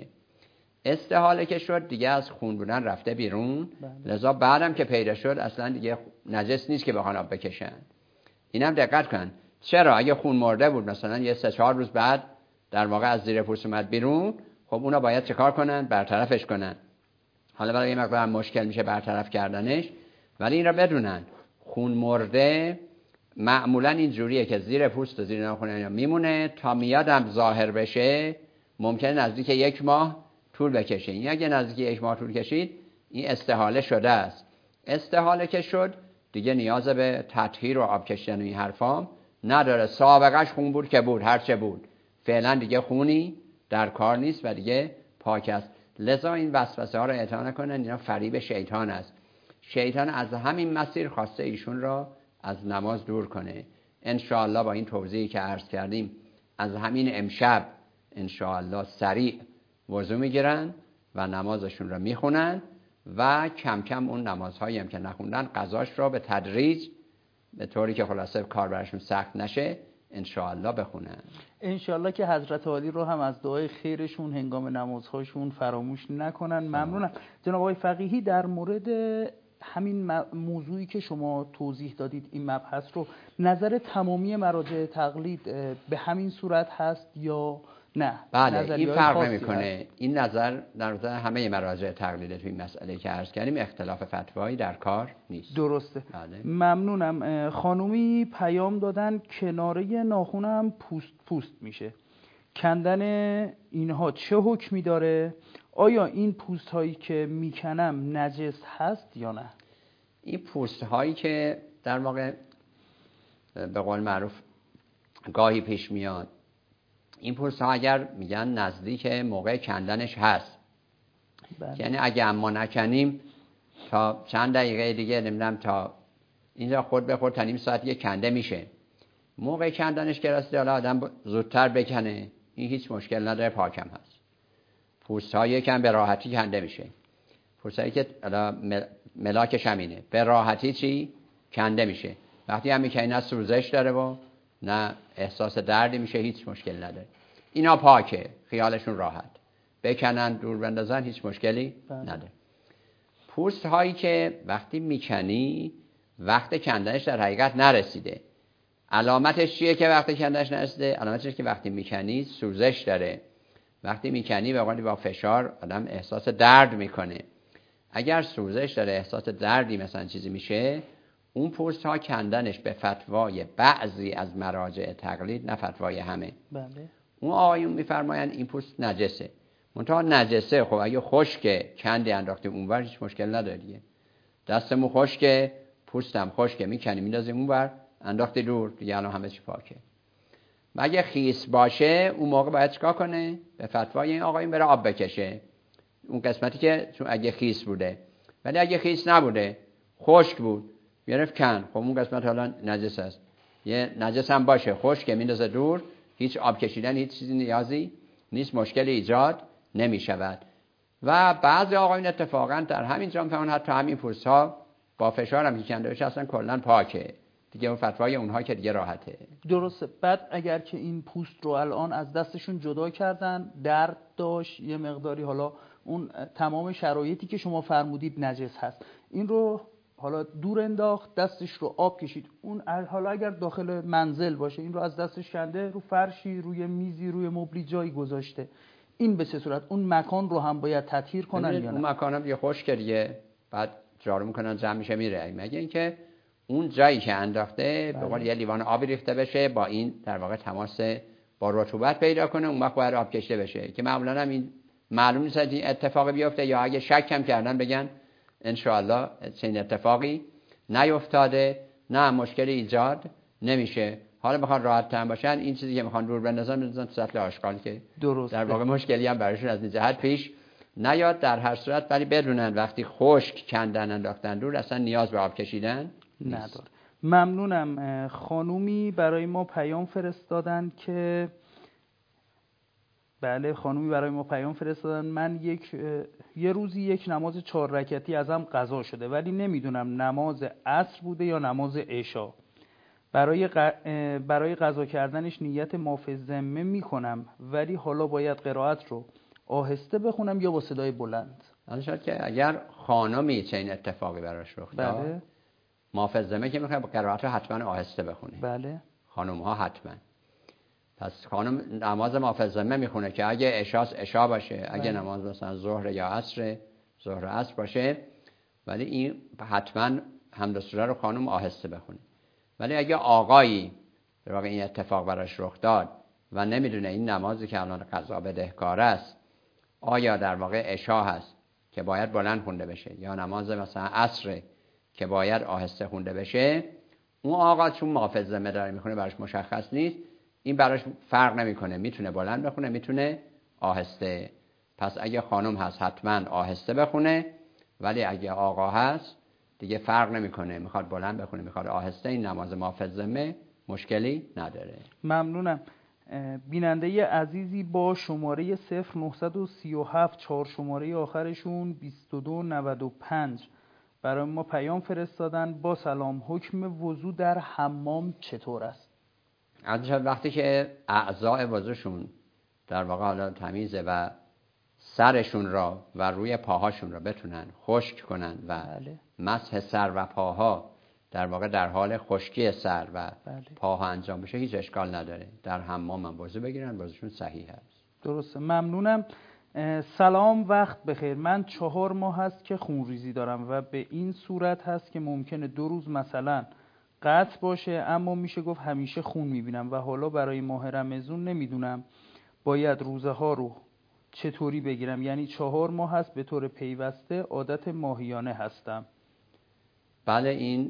استحاله که شد دیگه از خون بودن رفته بیرون. لذا بعدم که پیدا شد اصلا دیگه نجس نیست که بخوان آب بکشن. اینم دقت کن. چرا؟ اگه خون مرده بود مثلا یه 3-4 روز بعد در واقع از زیر پوست اومد بیرون، خب اونا باید چه کار کنن؟ برطرفش کنن. حالا برای یه مقدار مشکل میشه برطرف کردنش، ولی این را بدونن خون مرده معمولا این جوریه که زیر پوست و زیر ناخن میمونه تا میادم ظاهر بشه، ممکنه نزدیک 1 ماه طول بکشه. این اگه نزدیک 1 ماه طول کشید این استحاله شده است. استحاله که شد دیگه نیاز به تطهیر و آب کشیدن و این حرفام نداره. سابقش خون بود که بود، هرچه بود، فعلا دیگه خونی در کار نیست و دیگه پاک است. لذا این وسوسه ها رو اطاعت نکنن، اینا فریب شیطان است. شیطان از همین مسیر خواسته ایشون را از نماز دور کنه. انشاءالله با این توضیحی که عرض کردیم از همین امشب انشاءالله سریع وضو میگیرن و نمازشون را میخونن و کم کم اون نمازهایی هم که نخوندن قضاش را به تدریج به طوری که خلاصه کار براشون سخت نشه انشاءالله بخونن. انشاءالله که حضرت عالی رو هم از دعای خیرشون هنگام نمازهاشون فراموش نکنن. ممنونم. جناب آقای فقیهی در مورد همین موضوعی که شما توضیح دادید این مبحث رو، نظر تمامی مراجع تقلید به همین صورت هست یا نه؟ بله، این فرق نمی‌کنه. این نظر در نظر همه مراجع تقلید توی این مسئله که عرض کردیم اختلاف فتوایی در کار نیست. درسته. بله. ممنونم. خانومی پیام دادن کناره ناخنم پوست میشه، کندن اینها چه حکمی داره؟ آیا این پوست هایی که میکنم نجس هست یا نه؟ این پوست هایی که در واقع به قول معروف گاهی پیش میاد، این پوست ها اگر میگن نزدیک موقع کندنش هست، یعنی اگه اما نکنیم تا چند دقیقه دیگه نمیدونم تا اینجا خود به خود تا نیم ساعت دیگه کنده میشه، موقع کندنش که رسیده حالا آدم زودتر بکنه این هیچ مشکل نداره، پاکم هست. پوست ها یکم به راحتی کنده میشه. پوست هایی که ملاکش همینه به راحتی چی کنده میشه. وقتی هم میکنی نه سوزش داره و نه احساس دردی میشه، هیچ مشکل نداره. اینا پاکه، خیالشون راحت، بکنن دور بندازن هیچ مشکلی نداره. پوست هایی که وقتی میکنی وقت کندنش در حقیقت نرسیده، علامتش چیه که وقت کندنش نرسیده؟ علامتش که وقتی میکنی سوزش داره، وقتی میکنی به قولی با فشار آدم احساس درد میکنه. اگر سوزش داره، احساس دردی مثلا چیزی میشه، اون پوست ها کندنش به فتوای بعضی از مراجع تقلید، نه فتوای همه. بله. اون آقایون میفرمایند این پوست نجسه. منتها نجسه خب اگه خشکه کندی انداختی اونور هیچ مشکل نداره دیگه. دستمون خشکه، پوستم خشکه، میکنی میندازی اونور انداختی دور دیگه، الان همه چی پاکه. مگه خیس باشه اون موقع باید چیکار کنه؟ به فتوای این آقایون بره آب بکشه اون قسمتی که چون اگه خیس بوده. ولی اگه خیس نبوده، خشک بود، گرفت کن، خب اون قسمت حالا نجس است. یه نجس هم باشه، خشک میندازه دور، هیچ آب کشیدن هیچ چیزی نیازی نیست، مشکلی ایجاد نمی شود. و بعضی آقایون اتفاقا در همین جا میفهمن حتی همین پوست ها با فشار هم کنده بشه اصلا کلا پاکه دیگه، اون فتوای اونها که دیگه راحته. درسته. بعد اگر که این پوست رو الان از دستشون جدا کردن، درد داشت یه مقداری، حالا اون تمام شرایطی که شما فرمودید نجس هست، این رو حالا دور انداخت، دستش رو آب کشید، اون حالا اگر داخل منزل باشه این رو از دستش کنده، رو فرشی، روی میزی، روی مبلی جایی گذاشته، این به چه صورت اون مکان رو هم باید تطهیر کنن یا نه؟ اون مکان هم یه خشک دیگه، بعد جارو میکنن جمع میشه میره، مگه اینکه اون جایی که انداخته به قول یه لیوان آبی ریخته بشه، با این در واقع تماس با رطوبت پیدا کنه، اون وقت باید آب کشیده بشه که معمولا هم این معلوم نیست این اتفاقی بیفته، یا اگه شک هم کردن بگن ان شاء الله چنین اتفاقی نیفتاده. نه مشکلی ایجاد نمیشه. حالا بخواد راحت تر باشن این چیزی که میخوان دور بندازن تو سطل آشغال که درسته. در واقع مشکلی هم براشون از این جهت پیش نیاد در هر صورت، ولی بدونن وقتی خشک کندن انداختن دور اصلا نیاز به آب کشیدن نداره. ممنونم. خانومی برای ما پیام فرستادن که بله، خانومی برای ما پیام فرستادن من یه روزی یک نماز 4 رکعتی ازم قضا شده ولی نمیدونم نماز عصر بوده یا نماز عشا. برای قضا کردنش نیت معاف ذمه میکنم ولی حالا باید قرائت رو آهسته بخونم یا با صدای بلند؟ شاید که اگر خانمی چه این اتفاقی براش رخ داد، بله، معاف ذمه که میخواد قرائت رو حتما آهسته بخونه. بله، خانم ها حتما. پس خانم نماز معاف ذمه میخونه که اگه عشا باشه، اگه نماز مثلا ظهر یا عصر، ظهر عصر باشه، ولی این حتما حمد و سوره رو خانم آهسته بخونه. ولی اگه آقایی در واقع این اتفاق براش رخ داد و نمیدونه این نمازی که الان قضا بدهکار است آیا در واقع عشا هست که باید بلند خونده بشه یا نماز مثلا عصر که باید آهسته خونده بشه، اون آقا چون معاف ذمه داره میخونه براش مشخص نیست، این براش فرق نمیکنه، میتونه بلند بخونه میتونه آهسته. پس اگه خانم هست حتما آهسته بخونه، ولی اگه آقا هست دیگه فرق نمیکنه، میخواد بلند بخونه میخواد آهسته، این نماز معاف ذمه مشکلی نداره. ممنونم. بیننده عزیزی با شماره 0937 4 شماره آخرشون 2295 برای ما پیام فرستادن. با سلام، حکم وضو در حمام چطور است؟ وقتی که اعضاء وضوشون در واقع حالا تمیزه و سرشون را و روی پاهاشون را بتونن خشک کنن و مسح سر و پاها در واقع در حال خشکی سر و پاها انجام بشه، هیچ اشکال نداره. در حمام هم وضو بگیرن، وضوشون صحیح هست. درسته، ممنونم. سلام، وقت بخیر. من 4 ماه هست که خونریزی دارم و به این صورت هست که ممکنه 2 روز مثلا قطع باشه، اما میشه گفت همیشه خون میبینم و حالا برای ماه رمضان نمیدونم باید روزه ها رو چطوری بگیرم. یعنی 4 ماه هست به طور پیوسته عادت ماهیانه هستم. بله، این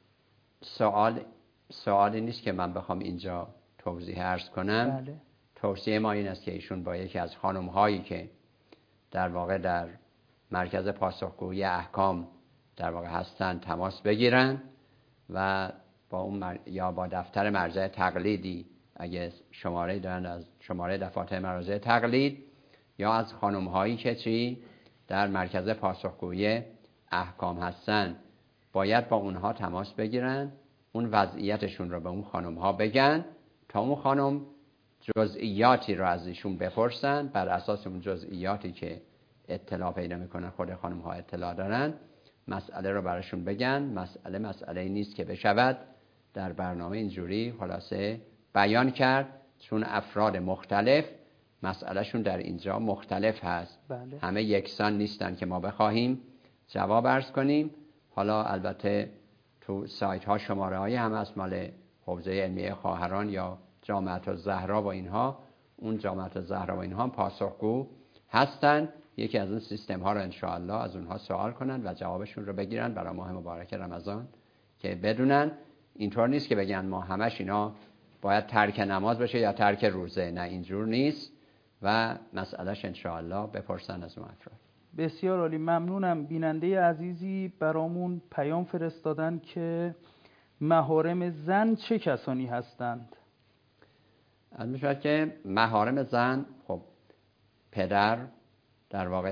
سوالی نیست که من بخوام اینجا توضیح عرض کنم. بله. توصیه ما این است که ایشون با یکی از خانم هایی که در واقع در مرکز پاسخگویی احکام در واقع هستن تماس بگیرن و با اون یا با دفتر مرجع تقلیدی اگه شماره دارن از شماره دفاتر مرجع تقلید، یا از خانم هایی که در مرکز پاسخگویی احکام هستن باید با اونها تماس بگیرن، اون وضعیتشون رو به اون خانم ها بگن تا اون خانم جزئیاتی رو از ایشون بپرسن، بر اساس اون جزئیاتی که اطلاع پیدا میکنن، خود خانم ها اطلاع دارن، مسئله رو براشون بگن. مسئله نیست که بشود در برنامه اینجوری خلاصه بیان کرد، چون افراد مختلف مسئلهشون در اینجا مختلف هست. بله. همه یکسان نیستن که ما بخواهیم جواب عرض کنیم. حالا البته تو سایت ها شماره های هم هست مال حوزه علمیه خواهران یا جامعه الزهرا و اینها، اون جامعه الزهرا و اینها پاسخگو هستن. یکی از اون سیستم ها رو انشاءالله از اونها سوال کنن و جوابشون رو بگیرن برای ماه مبارک رمضان، که بدونن اینطور نیست که بگن ما همش اینا باید ترک نماز بشه یا ترک روزه. نه، اینجور نیست و مسئلهش انشاءالله بپرسن از اون افراد. بسیار عالی، ممنونم. بیننده عزیزی برامون پیام فرستادن که محارم زن چه کسانی هستند؟ از میشود که محارم زن خب پدر در واقع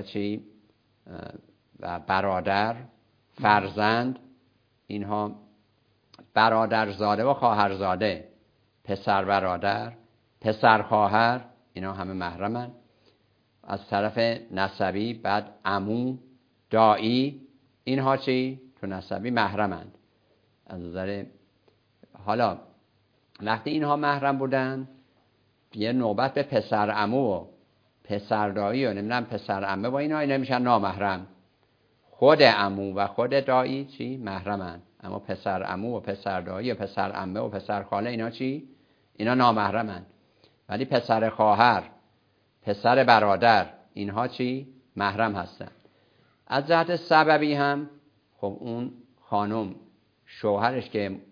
و برادر، فرزند، اینها برادرزاده و خواهرزاده، پسر برادر، پسر خواهر، اینا همه محرمن. از طرف نسبی بعد عمو، دایی، اینها تو نسبی محرمند. از نظر حالا وقتی اینها محرم بودن یه نوبت به پسر عمو و پسر دایی و نمیدونم پسر عمه و اینا میشن نامحرم. خود عمو و خود دایی محرمن، اما پسر عمو و پسر دایی و پسر عمه و پسر خاله اینا اینا نامحرمن. ولی پسر خواهر، پسر برادر، اینها محرم هستن. از جهت سببی هم خب اون خانم شوهرش که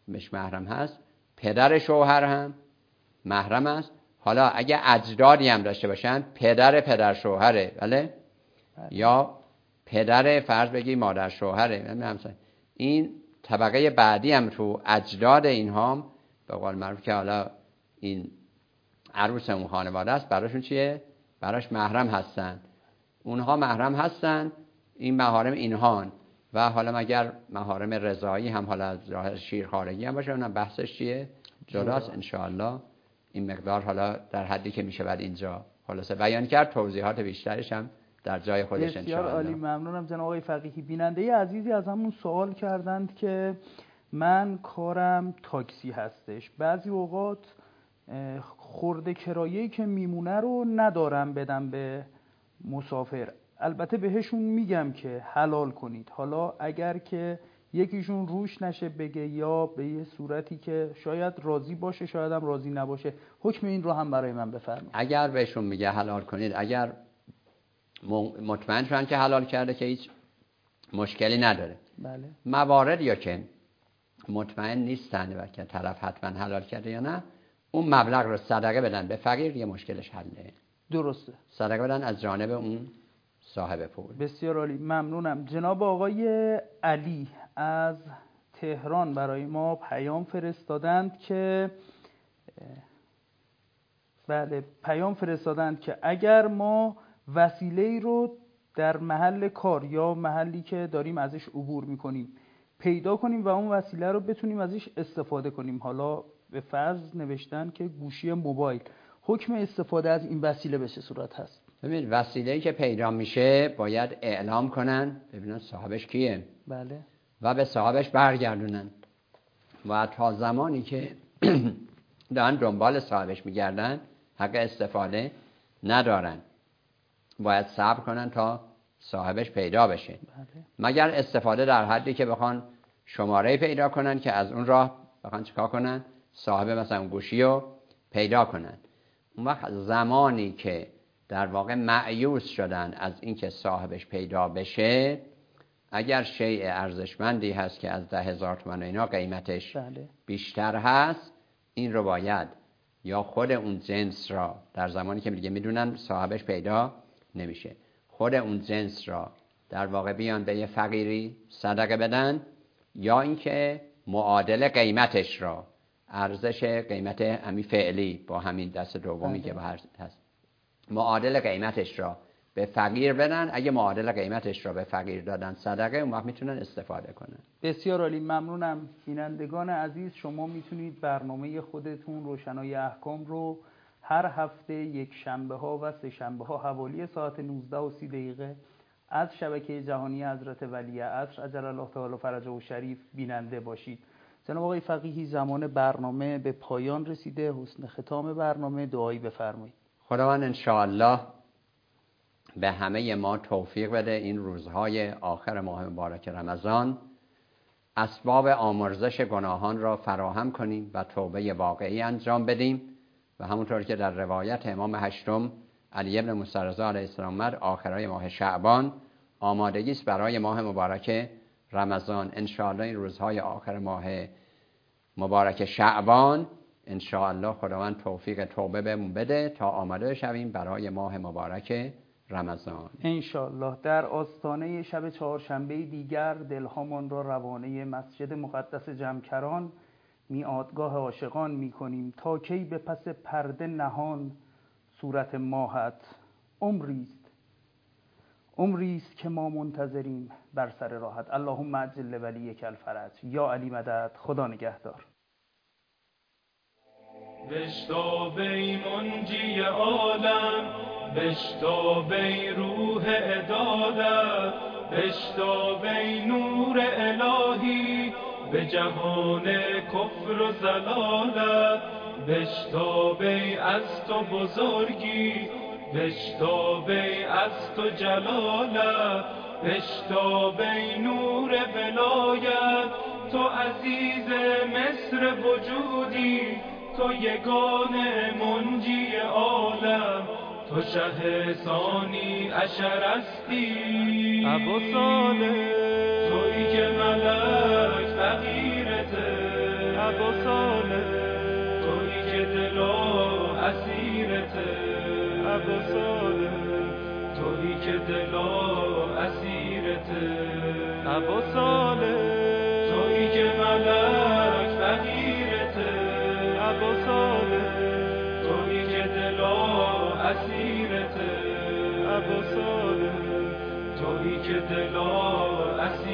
مش محرم هست، پدر شوهر هم محرم است. حالا اگه اجدادی هم داشته باشن، پدر شوهره، بله؟ یا پدر فرض بگی مادر شوهره. این طبقه بعدی هم تو اجداد اینها هم به قول معروف که حالا این عروس اون خانواده است، براشون چیه؟ براش محرم هستن. اونها محرم هستن، این محارم اینهان. و حالا مگر محارم رضایی هم حالا از ظاهر شیرخوارگی هم باشه، اونم بحثش چیه؟ جداست انشاءالله. این مقدار حالا در حدی که میشه بعد اینجا خلاصه بیان کرد، توضیحات بیشترش هم در جای خودش انشاءالله. بسیار عالی، ممنونم جناب آقای فقیهی. بیننده عزیزی از همون سوال کردند که من کارم تاکسی هستش، بعضی اوقات خورده کرایه‌ای که میمونه رو ندارم بدم به مسافر. البته بهشون میگم که حلال کنید. حالا اگر که یکیشون روش نشه بگه، یا به یه صورتی که شاید راضی باشه شاید هم راضی نباشه، حکم این رو هم برای من بفرمایید. اگر بهشون میگه حلال کنید، اگر مطمئن شدن که حلال کرده که هیچ مشکلی نداره. بله. موارد یا که مطمئن نیستن و که طرف حتما حلال کرده یا نه، اون مبلغ رو صدقه بدن به فقیر، یه مشکلش حله. درسته. صدقه بدن از جانب اون صاحب پول. بسیار عالی، ممنونم. جناب آقای علی از تهران برای ما پیام فرستادند که پیام فرستادند که اگر ما وسیله‌ای رو در محل کار یا محلی که داریم ازش عبور میکنیم پیدا کنیم و اون وسیله رو بتونیم ازش استفاده کنیم، حالا به فرض نوشتن که گوشی موبایل، حکم استفاده از این وسیله به چه صورت هست؟ ببین، وسیله‌ای که پیدا میشه باید اعلام کنن، ببینن صاحبش کیه. بله. و به صاحبش برگردونن. و تا زمانی که دارن دنبال صاحبش میگردن حق استفاده ندارن، باید صبر کنن تا صاحبش پیدا بشه. بله. مگر استفاده در حدی که بخوان شماره پیدا کنن که از اون راه بخوان چیکار کنن، صاحب مثلا گوشی رو پیدا کنن. اون وقت زمانی که در واقع مأیوس شدن از اینکه صاحبش پیدا بشه، اگر شیء ارزشمندی هست که از 10,000 تومان اینا قیمتش بله. بیشتر هست، این رو باید یا خود اون جنس را در زمانی که میگه میدونن صاحبش پیدا نمیشه، خود اون جنس را در واقع بیان به یه فقیری صدقه بدن، یا اینکه معادل قیمتش را، ارزش قیمت همین فعلی با همین دست دومی که هست، معادل قیمتش را به فقیر بدن. اگه معادل قیمتش را به فقیر دادن صدقه، اون وقت میتونن استفاده کنن. بسیار عالی، ممنونم. بینندگان عزیز، شما میتونید برنامه خودتون روشنای احکام رو هر هفته یک شنبه ها و سه شنبه ها حوالی ساعت 19:30 از شبکه جهانی حضرت ولی عصر عجل الله تعالی فرجه و شریف بیننده باشید. جناب آقای فقیهی، زمان برنامه به پایان رسیده. حسن ختام برنامه دعایی بفرمایید. خداوند انشاءالله به همه ما توفیق بده این روزهای آخر ماه مبارک رمضان اسباب آمرزش گناهان را فراهم کنیم و توبه واقعی انجام بدیم، و همونطور که در روایت امام هشتم علی بن موسی رضا علیه السلام اومد، آخرای ماه شعبان آمادگی است برای ماه مبارک رمضان. انشاءالله این روزهای آخر ماه مبارک شعبان انشاءالله خداوند توفیق توبه بهمون بده تا آماده شویم برای ماه مبارک رمضان. انشاءالله در آستانه شب چهارشنبه دیگر دلهامان را روانه مسجد مقدس جمکران میعادگاه عاشقان میکنیم. تا کی به پس پرده نهان صورت ماهت، عمریست که ما منتظریم بر سر راحت. اللهم عجل ولیک الفرج. یا علی مدد. خدا نگهدار. بشتابی منجی عالم، بشتابی روح عدالت، بشتابی نور الهی به جهان کفر و ضلالت، بشتابی از تو بزرگی، بشتابی از تو جلالت، بشتابی نور ولایت. تو عزیز مصر وجودی، تو یگانه منجی عالم، تو شه ثانی عشر هستی ابو صالح، تویی که ملک فقیرته عباساله تویی که دلا اسیرته عباساله تویی که دلا اسیرته عباساله تویی که ملک فقیرته عباساله تویی که دلا اسیرته عباساله تویی که دلا اسیرته